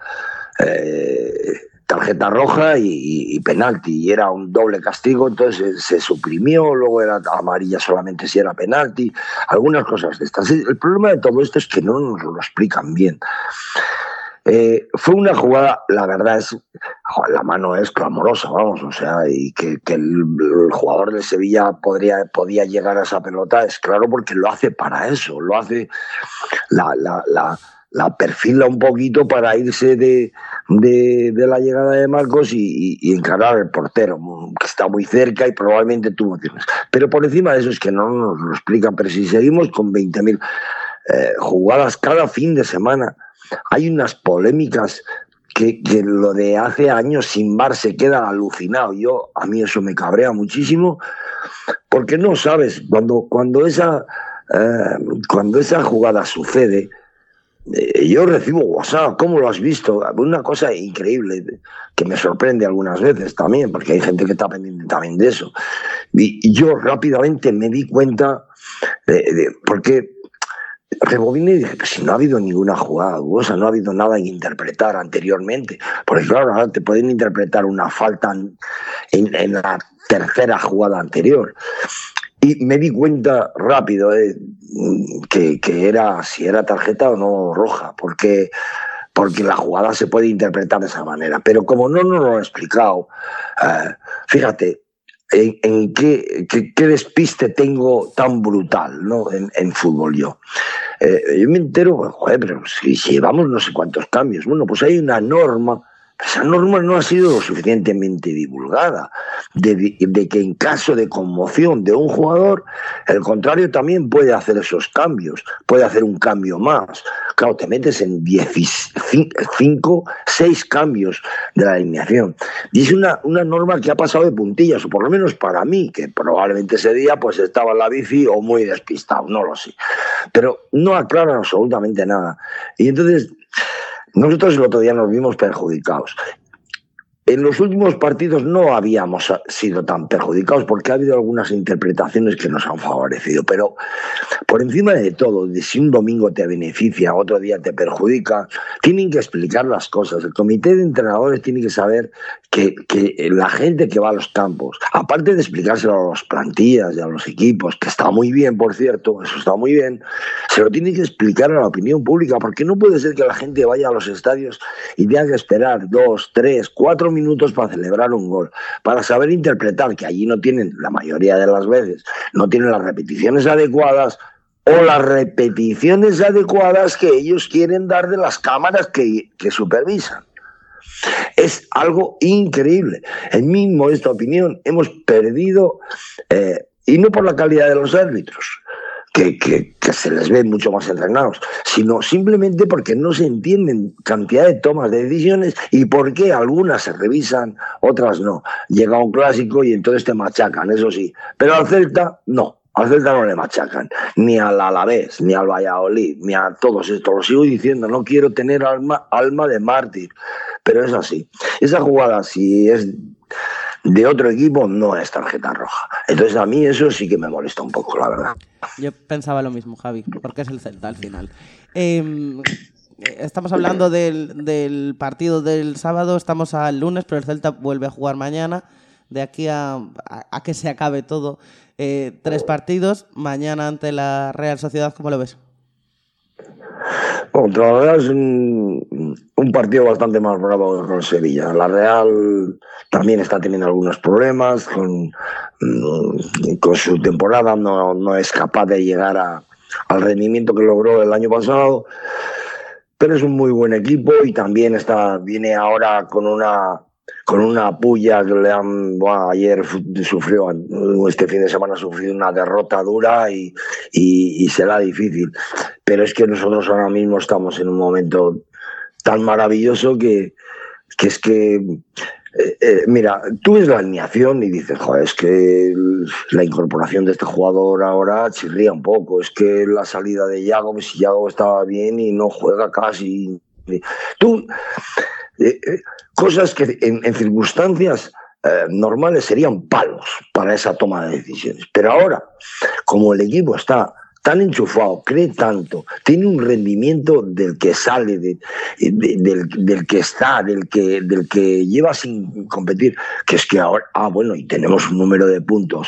eh, tarjeta roja y, y, y penalti. Y era un doble castigo, entonces se, se suprimió, luego era amarilla solamente si era penalti, algunas cosas de estas. El problema de todo esto es que no nos lo explican bien. Eh, fue una jugada, la verdad es, joder, la mano es clamorosa, vamos, o sea, y que, que el, el jugador de Sevilla podría, podía llegar a esa pelota, es claro, porque lo hace para eso, lo hace, la, la, la, la perfila un poquito para irse de, de, de la llegada de Marcos y, y, y encarar al portero, que está muy cerca y probablemente tuvo opciones. Pero por encima de eso es que no nos lo explican, pero si seguimos con veinte mil eh, jugadas cada fin de semana, hay unas polémicas que, que lo de hace años sin V A R se queda alucinado. Yo, a mí eso me cabrea muchísimo, porque no sabes, cuando, cuando, esa, eh, cuando esa jugada sucede, eh, yo recibo WhatsApp, ¿cómo lo has visto? Una cosa increíble, que me sorprende algunas veces también, porque hay gente que está pendiente también de eso. Y, y yo rápidamente me di cuenta, de, de, porque... rebobiné y dije, pues si no ha habido ninguna jugada dudosa, no ha habido nada que interpretar anteriormente, porque claro, ahora te pueden interpretar una falta en, en la tercera jugada anterior. Y me di cuenta rápido eh, que, que era si era tarjeta o no roja, porque, porque la jugada se puede interpretar de esa manera. Pero como no nos lo he explicado, eh, fíjate, en, en qué, qué, qué despiste tengo tan brutal, ¿no? en, en fútbol yo. Eh, yo me entero, joder, pero si, si llevamos no sé cuántos cambios. Bueno, pues hay una norma, esa norma no ha sido lo suficientemente divulgada, de, de que en caso de conmoción de un jugador, el contrario también puede hacer esos cambios, puede hacer un cambio más. Claro, te metes en cinco, seis cambios de la alineación. Y es una, una norma que ha pasado de puntillas, o por lo menos para mí, que probablemente ese día pues estaba en la bici o muy despistado, no lo sé. Pero no aclaran absolutamente nada. Y entonces... nosotros el otro día nos vimos perjudicados. En los últimos partidos no habíamos sido tan perjudicados porque ha habido algunas interpretaciones que nos han favorecido, pero por encima de todo, de si un domingo te beneficia, otro día te perjudica, tienen que explicar las cosas. El comité de entrenadores tiene que saber que, que la gente que va a los campos, aparte de explicárselo a las plantillas y a los equipos, que está muy bien, por cierto, eso está muy bien, se lo tiene que explicar a la opinión pública, porque no puede ser que la gente vaya a los estadios y tenga que esperar dos, tres, cuatro minutos minutos para celebrar un gol, para saber interpretar, que allí no tienen, la mayoría de las veces, no tienen las repeticiones adecuadas o las repeticiones adecuadas que ellos quieren dar de las cámaras que, que supervisan. Es algo increíble. En mi modesta opinión, hemos perdido, eh, y no por la calidad de los árbitros, Que, que, que se les ve mucho más entrenados, sino simplemente porque no se entienden cantidad de tomas de decisiones y por qué algunas se revisan, otras no. Llega un clásico y entonces te machacan, eso sí. Pero al Celta, no. Al Celta no le machacan. Ni al Alavés, ni al Valladolid, ni a todos estos. Lo sigo diciendo, no quiero tener alma, alma de mártir, pero es así. Esa jugada, si es de otro equipo, no es tarjeta roja. Entonces a mí eso sí que me molesta un poco, la verdad. Yo pensaba lo mismo, Javi, porque es el Celta al final. Eh, estamos hablando del, del partido del sábado, estamos al lunes, pero el Celta vuelve a jugar mañana. De aquí a, a, a que se acabe todo, eh, tres partidos. Mañana ante la Real Sociedad, ¿cómo lo ves? Bueno, la Real es un, un partido bastante más bravo que con Sevilla. La Real también está teniendo algunos problemas con, con su temporada, no, no es capaz de llegar a, al rendimiento que logró el año pasado, pero es un muy buen equipo y también está, viene ahora con una con una puya que le han, bueno, ayer sufrió, este fin de semana ha sufrido una derrota dura y, y, y será difícil. Pero es que nosotros ahora mismo estamos en un momento tan maravilloso que, que es que Eh, eh, mira, tú ves la alineación y dices, joder, es que la incorporación de este jugador ahora chirría un poco, es que la salida de Yago, pues si Yago estaba bien y no juega casi. Tú, eh, eh, cosas que en, en circunstancias eh, normales serían palos para esa toma de decisiones, pero ahora, como el equipo está tan enchufado, cree tanto, tiene un rendimiento del que sale, de, de, del, del que está, del que, del que lleva sin competir, que es que ahora, ah, bueno, y tenemos un número de puntos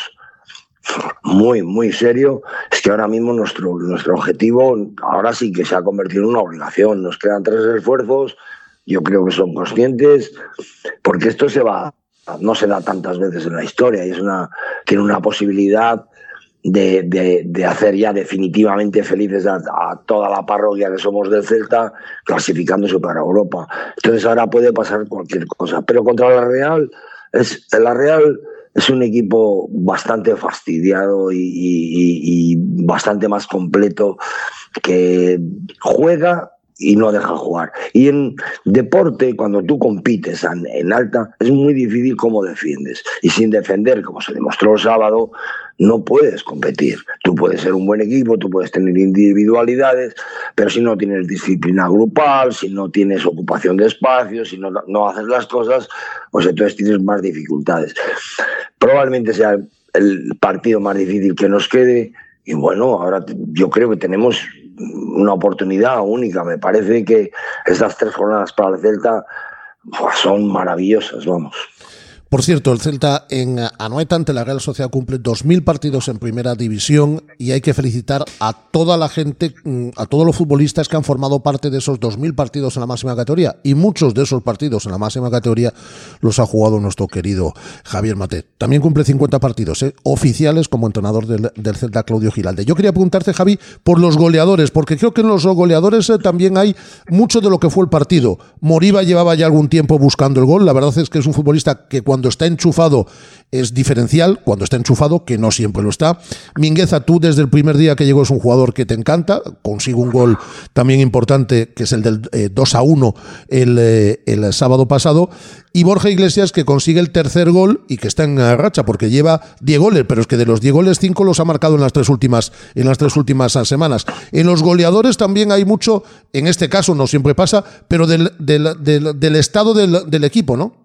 muy, muy serio, es que ahora mismo nuestro, nuestro objetivo, ahora sí que se ha convertido en una obligación, nos quedan tres esfuerzos, yo creo que son conscientes, porque esto se va, no se da tantas veces en la historia, y es una, tiene una posibilidad De, de, de hacer ya definitivamente felices a, a toda la parroquia que somos del Celta, clasificándose para Europa. Entonces ahora puede pasar cualquier cosa. Pero contra la Real, es, la Real es un equipo bastante fastidiado y, y, y bastante más completo, que juega y no deja jugar. Y en deporte, cuando tú compites en, en alta, es muy difícil cómo defiendes. Y sin defender, como se demostró el sábado, no puedes competir. Tú puedes ser un buen equipo, tú puedes tener individualidades, pero si no tienes disciplina grupal, si no tienes ocupación de espacio, si no, no haces las cosas, pues entonces tienes más dificultades. Probablemente sea el partido más difícil que nos quede, y bueno, ahora yo creo que tenemos una oportunidad única. Me parece que estas tres jornadas para el Celta pues, son maravillosas, vamos. Por cierto, el Celta en Anoeta ante la Real Sociedad cumple dos mil partidos en primera división, y hay que felicitar a toda la gente, a todos los futbolistas que han formado parte de esos dos mil partidos en la máxima categoría, y muchos de esos partidos en la máxima categoría los ha jugado nuestro querido Javier Maté. También cumple cincuenta partidos ¿eh? oficiales como entrenador del, del Celta, Claudio Giralde. Yo quería preguntarte, Javi, por los goleadores, porque creo que en los goleadores eh, también hay mucho de lo que fue el partido. Moriba llevaba ya algún tiempo buscando el gol, la verdad es que es un futbolista que cuando Cuando está enchufado es diferencial, cuando está enchufado, que no siempre lo está. Mingueza, tú desde el primer día que llegó es un jugador que te encanta, consigue un gol también importante, que es el del eh, dos a uno el, eh, el sábado pasado, y Borja Iglesias, que consigue el tercer gol y que está en racha, porque lleva diez goles, pero es que de los diez goles, cinco los ha marcado en las tres últimas, en las tres últimas semanas. En los goleadores también hay mucho, en este caso no siempre pasa, pero del, del, del, del estado del, del equipo, ¿no?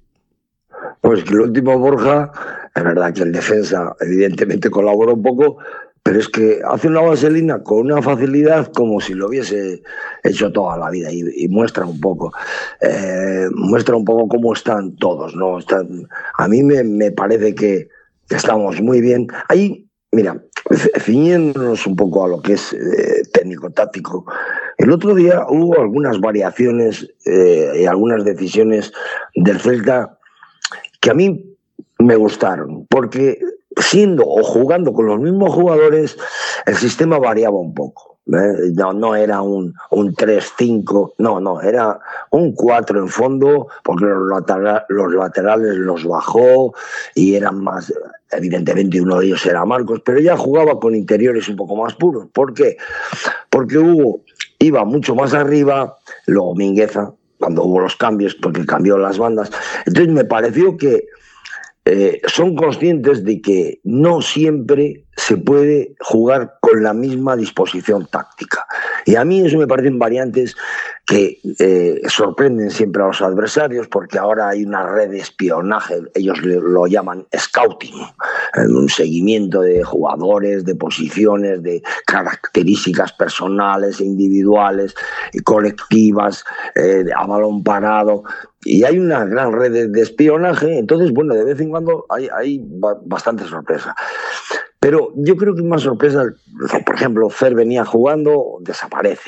Pues que el último Borja, es verdad que el defensa evidentemente colabora un poco, pero es que hace una vaselina con una facilidad como si lo hubiese hecho toda la vida, y, y muestra un poco, eh, muestra un poco cómo están todos, ¿no? Están, a mí me, me parece que estamos muy bien. Ahí, mira, ciñéndonos un poco a lo que es eh, técnico-táctico, el otro día hubo algunas variaciones eh, y algunas decisiones del Celta que a mí me gustaron, porque siendo o jugando con los mismos jugadores, el sistema variaba un poco. ¿eh? No, no era un, un tres cinco, no, no, era un cuatro en fondo, porque los, lateral, los laterales los bajó y eran más, evidentemente uno de ellos era Marcos, pero ya jugaba con interiores un poco más puros. ¿Por qué? Porque Hugo iba mucho más arriba, luego Mingueza, cuando hubo los cambios, porque cambió las bandas. Entonces me pareció que eh, son conscientes de que no siempre se puede jugar con la misma disposición táctica. Y a mí eso me parecen variantes que eh, sorprenden siempre a los adversarios, porque ahora hay una red de espionaje, ellos lo llaman scouting, un seguimiento de jugadores, de posiciones, de características personales, individuales y colectivas, eh, a balón parado. Y hay una gran red de, de espionaje, entonces, bueno, de vez en cuando hay, hay bastante sorpresa. Pero yo creo que más sorpresa, por ejemplo, Fer venía jugando, desaparece.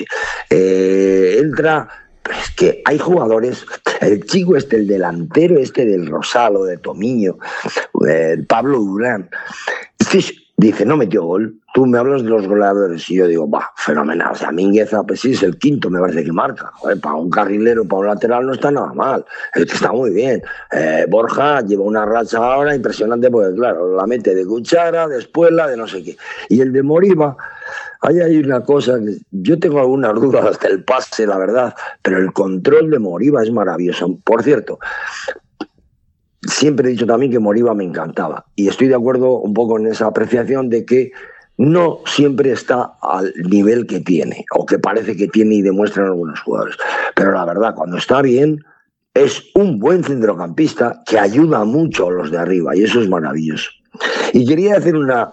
Eh, entra, pero es que hay jugadores, el chico este, el delantero este del Rosalo, de Tomiño, eh, Pablo Durán, dice, no metió gol. Tú me hablas de los goleadores y yo digo, va, fenomenal. O sea, Mingueza, pues sí, es el quinto, me parece que marca. Joder, para un carrilero, para un lateral no está nada mal. Es que está muy bien. Eh, Borja lleva una racha ahora impresionante, porque claro, la mete de cuchara, de espuela, de no sé qué. Y el de Moriba, ahí hay una cosa que yo tengo algunas dudas hasta el pase, la verdad, pero el control de Moriba es maravilloso. Por cierto, siempre he dicho también que Moriba me encantaba. Y estoy de acuerdo un poco en esa apreciación de que no siempre está al nivel que tiene, o que parece que tiene y demuestran algunos jugadores. Pero la verdad, cuando está bien, es un buen centrocampista que ayuda mucho a los de arriba, y eso es maravilloso. Y quería hacer una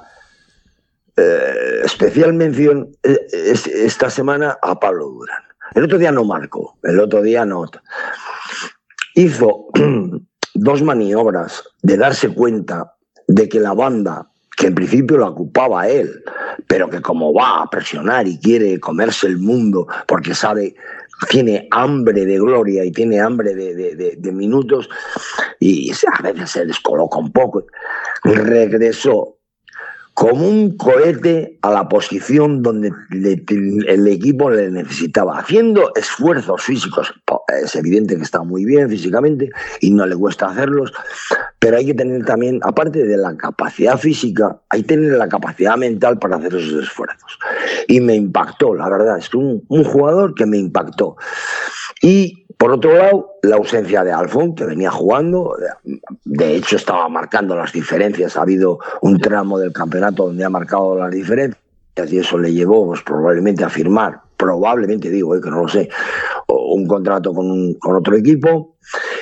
eh, especial mención eh, es, esta semana a Pablo Durán. El otro día no marcó, el otro día no. Hizo dos maniobras de darse cuenta de que la banda, que en principio la ocupaba él, pero que como va a presionar y quiere comerse el mundo porque sabe, tiene hambre de gloria y tiene hambre de, de, de, de minutos, y a veces se descoloca un poco, regresó como un cohete a la posición donde le, el equipo le necesitaba, haciendo esfuerzos físicos. Es evidente que está muy bien físicamente y no le cuesta hacerlos, pero hay que tener también, aparte de la capacidad física, hay que tener la capacidad mental para hacer esos esfuerzos. Y me impactó, la verdad, es un, un jugador que me impactó. Y por otro lado, la ausencia de Alfón, que venía jugando, de hecho estaba marcando las diferencias. Ha habido un tramo del campeonato donde ha marcado las diferencias y eso le llevó pues, probablemente a firmar, probablemente digo, eh, que no lo sé, un contrato con, un, con otro equipo,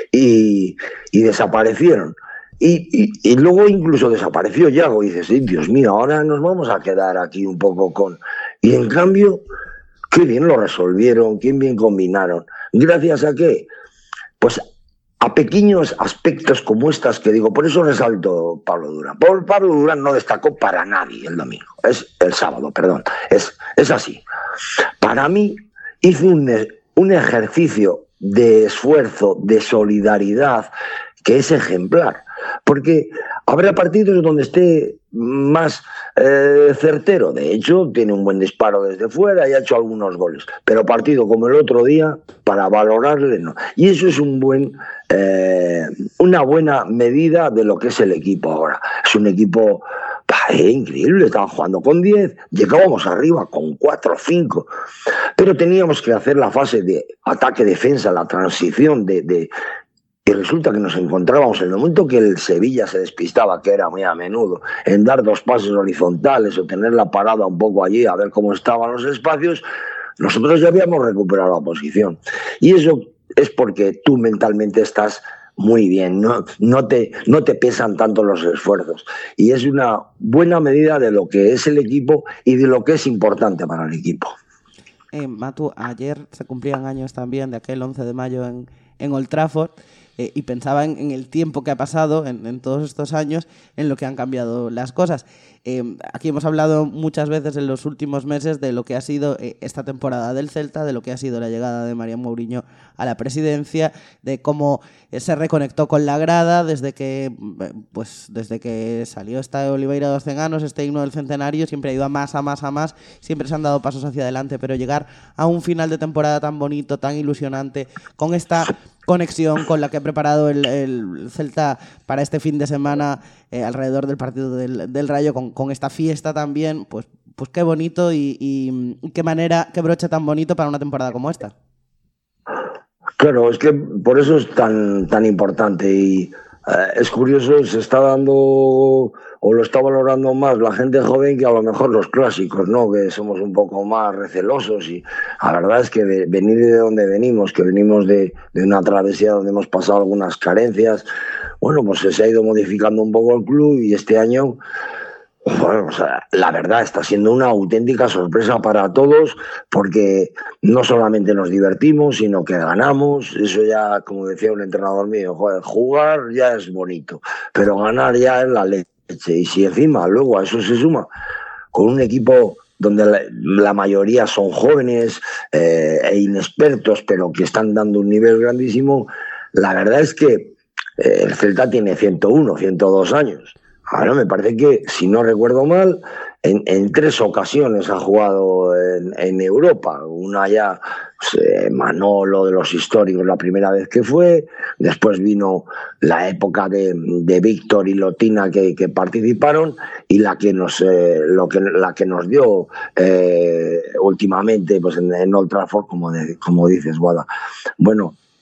y, y desaparecieron. Y, y, y luego incluso desapareció Yago, y dices, sí, Dios mío, ahora nos vamos a quedar aquí un poco con... Y en cambio, qué bien lo resolvieron, qué bien combinaron. ¿Gracias a qué? Pues a pequeños aspectos como estas que digo, por eso resalto Pablo Durán. Pablo Durán no destacó para nadie el domingo, es el sábado, perdón, es, es así. Para mí hizo un, un ejercicio de esfuerzo, de solidaridad, que es ejemplar, porque habrá partidos donde esté más eh, certero. De hecho, tiene un buen disparo desde fuera y ha hecho algunos goles, pero partido como el otro día, para valorarle no. Y eso es un buen eh, una buena medida de lo que es el equipo ahora. Es un equipo eh, increíble, estaban jugando con diez, llegábamos arriba con cuatro o cinco, pero teníamos que hacer la fase de ataque-defensa, la transición de... de Y resulta que nos encontrábamos en el momento que el Sevilla se despistaba, que era muy a menudo, en dar dos pases horizontales o tener la parada un poco allí a ver cómo estaban los espacios, nosotros ya habíamos recuperado la posición. Y eso es porque tú mentalmente estás muy bien, no, no, te, no te pesan tanto los esfuerzos. Y es una buena medida de lo que es el equipo y de lo que es importante para el equipo. Eh, Matu, ayer se cumplían años también de aquel once de mayo en, en Old Trafford. Eh, y pensaba en, en el tiempo que ha pasado, en, en todos estos años, en lo que han cambiado las cosas. Eh, aquí hemos hablado muchas veces en los últimos meses de lo que ha sido eh, esta temporada del Celta, de lo que ha sido la llegada de Mariano Mourinho a la presidencia, de cómo eh, se reconectó con la grada desde que, pues, desde que salió esta Oliveira dos cien anos, este himno del centenario, siempre ha ido a más, a más, a más, siempre se han dado pasos hacia adelante, pero llegar a un final de temporada tan bonito, tan ilusionante, con esta conexión con la que ha preparado el, el Celta para este fin de semana eh, alrededor del partido del, del Rayo, con, con esta fiesta también, pues, pues qué bonito y, y, y qué manera, qué broche tan bonito para una temporada como esta. Claro, es que por eso es tan, tan importante y eh, es curioso, se está dando o lo está valorando más la gente joven que a lo mejor los clásicos, ¿no? Que somos un poco más recelosos y la verdad es que de, venir de donde venimos, que venimos de, de una travesía donde hemos pasado algunas carencias, bueno, pues se ha ido modificando un poco el club y este año, bueno, o sea, la verdad está siendo una auténtica sorpresa para todos porque no solamente nos divertimos, sino que ganamos. Eso ya, como decía un entrenador mío, joder, jugar ya es bonito, pero ganar ya es la leche. Y si encima luego a eso se suma con un equipo donde la, la mayoría son jóvenes eh, e inexpertos, pero que están dando un nivel grandísimo, la verdad es que eh, el Celta tiene ciento uno, ciento dos años. Ahora me parece que, si no recuerdo mal, en, en tres ocasiones ha jugado en, en Europa. Una ya, pues, eh, Manolo de los históricos, la primera vez que fue. Después vino la época de, de Víctor y Lotina que, que participaron. Y la que nos, eh, lo que, la que nos dio eh, últimamente pues en, en Old Trafford, como, de, como dices, Guada. Bueno,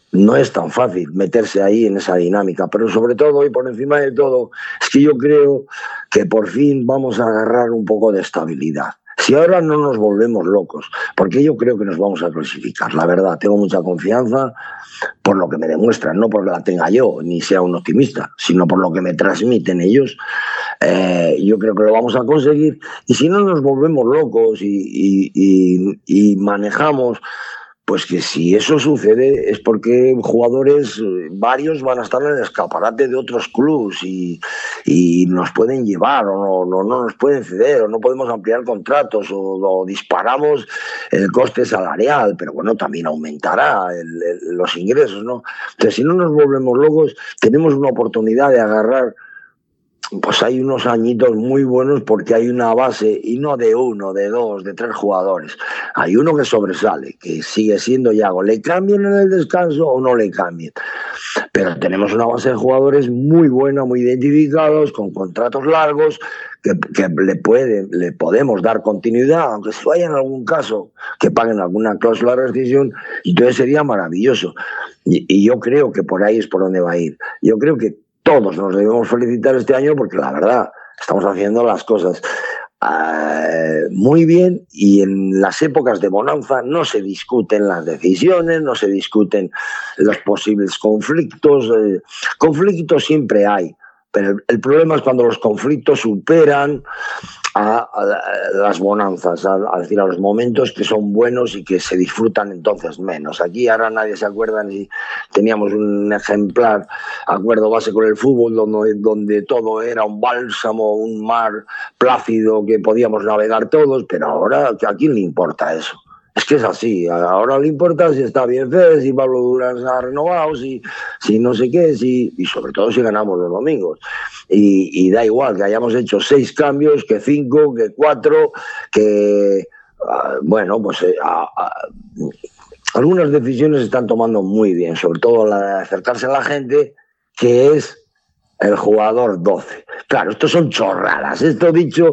no es tan fácil meterse ahí en esa dinámica, pero sobre todo y por encima de todo es que yo creo que por fin vamos a agarrar un poco de estabilidad. Si ahora no nos volvemos locos, porque yo creo que nos vamos a clasificar, la verdad, tengo mucha confianza por lo que me demuestran, no porque la tenga yo ni sea un optimista, sino por lo que me transmiten ellos. Eh, yo creo que lo vamos a conseguir, y si no nos volvemos locos y, y, y, y manejamos, pues que si eso sucede es porque jugadores varios van a estar en el escaparate de otros clubes y, y nos pueden llevar o no, no, no nos pueden ceder o no podemos ampliar contratos o, o disparamos el coste salarial, pero bueno, también aumentará el, el, los ingresos, ¿no? Entonces, si no nos volvemos locos, tenemos una oportunidad de agarrar. Pues hay unos añitos muy buenos porque hay una base, y no de uno, de dos, de tres jugadores. Hay uno que sobresale, que sigue siendo Yago. ¿Le cambien en el descanso o no le cambien? Pero tenemos una base de jugadores muy buena, muy identificados, con contratos largos, que, que le, puede, le podemos dar continuidad, aunque si vaya en algún caso que paguen alguna cláusula de rescisión, y entonces sería maravilloso. Y, y yo creo que por ahí es por donde va a ir. Yo creo que todos nos debemos felicitar este año porque la verdad estamos haciendo las cosas uh, muy bien, y en las épocas de bonanza no se discuten las decisiones, no se discuten los posibles conflictos. Eh, conflictos siempre hay, pero el, el problema es cuando los conflictos superan a, a las bonanzas, a, a decir, a los momentos que son buenos y que se disfrutan entonces menos. Aquí ahora nadie se acuerda, ni teníamos un ejemplar acuerdo base con el fútbol donde, donde todo era un bálsamo, un mar plácido que podíamos navegar todos, pero ahora ¿a quién le importa eso? Es que es así, ahora le importa si está bien Fede, si Pablo Durán se ha renovado, si, si no sé qué, si, y sobre todo si ganamos los domingos. Y, y da igual que hayamos hecho seis cambios, que cinco, que cuatro, que, uh, bueno, pues uh, uh, algunas decisiones se están tomando muy bien, sobre todo la de acercarse a la gente, que es el jugador doce. Claro, esto son chorradas, esto dicho,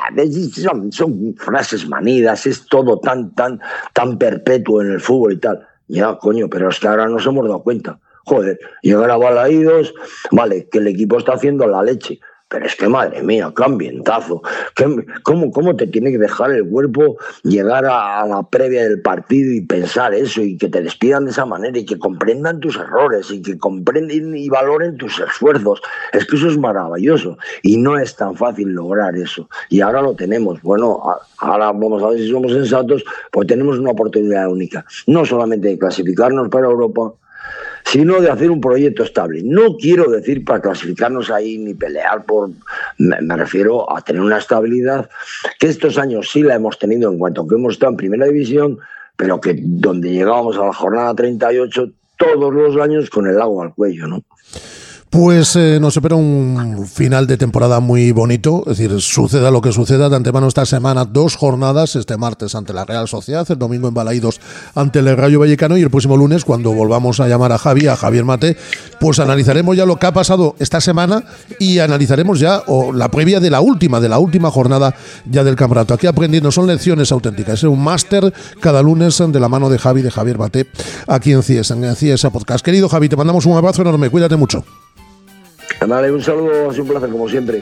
son, son frases manidas, es todo tan, tan, tan perpetuo en el fútbol y tal. Ya, coño, pero es que ahora nos hemos dado cuenta. Joder, llegar a Balaídos, vale, que el equipo está haciendo la leche, pero es que madre mía, qué ambientazo, qué, cómo, cómo te tiene que dejar el cuerpo llegar a, a la previa del partido y pensar eso, y que te despidan de esa manera y que comprendan tus errores y que comprenden y valoren tus esfuerzos. Es que eso es maravilloso y no es tan fácil lograr eso, y ahora lo tenemos. Bueno, ahora vamos a ver si somos sensatos, pues tenemos una oportunidad única, no solamente de clasificarnos para Europa, sino de hacer un proyecto estable. No quiero decir para clasificarnos ahí ni pelear por... Me, me refiero a tener una estabilidad que estos años sí la hemos tenido en cuanto que hemos estado en primera división, pero que donde llegábamos a la jornada treinta y ocho todos los años con el agua al cuello, ¿no? Pues eh, nos espera un final de temporada muy bonito, es decir, suceda lo que suceda. De antemano esta semana dos jornadas, este martes ante la Real Sociedad, el domingo en Balaídos ante el Rayo Vallecano, y el próximo lunes, cuando volvamos a llamar a Javi, a Javier Mate, pues analizaremos ya lo que ha pasado esta semana y analizaremos ya o la previa de la última, de la última jornada ya del campeonato. Aquí aprendiendo, son lecciones auténticas, es un máster cada lunes de la mano de Javi, de Javier Mate, aquí en C I E S, en C I E S Podcast. Querido Javi, te mandamos un abrazo enorme, cuídate mucho. Dale, un saludo, ha sido un placer como siempre.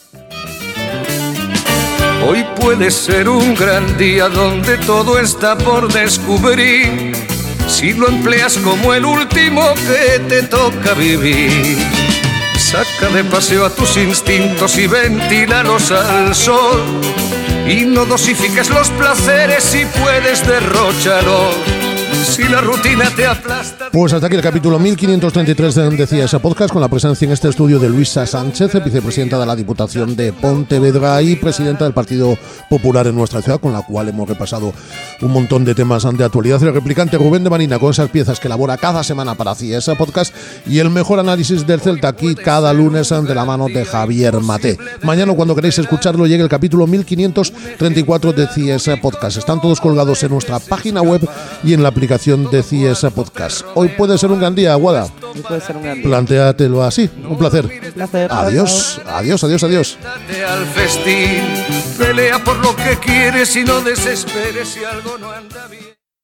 Hoy puede ser un gran día donde todo está por descubrir, si lo empleas como el último que te toca vivir. Saca de paseo a tus instintos y ventílalos al sol, y no dosifiques los placeres si puedes derrocharlos. Si la rutina te aplasta. Pues hasta aquí el capítulo mil quinientos treinta y tres de C I E S Podcast, con la presencia en este estudio de Luisa Sánchez, vicepresidenta de la Diputación de Pontevedra y presidenta del Partido Popular en nuestra ciudad, con la cual hemos repasado un montón de temas de actualidad. El replicante Rubén de Marina, con esas piezas que elabora cada semana para C I E S Podcast, y el mejor análisis del Celta aquí cada lunes de la mano de Javier Mate. Mañana, cuando queréis escucharlo, llega el capítulo mil quinientos treinta y cuatro de C I E S Podcast. Están todos colgados en nuestra página web y en la aplicación de C I E S Podcast. Hoy puede ser un gran día, Guada. Hoy puede ser un gran día. Plantéatelo así. Un placer. Un placer. Adiós, adiós, adiós, adiós. Al festín, pelea por lo que quieres y no desesperes si algo no anda bien.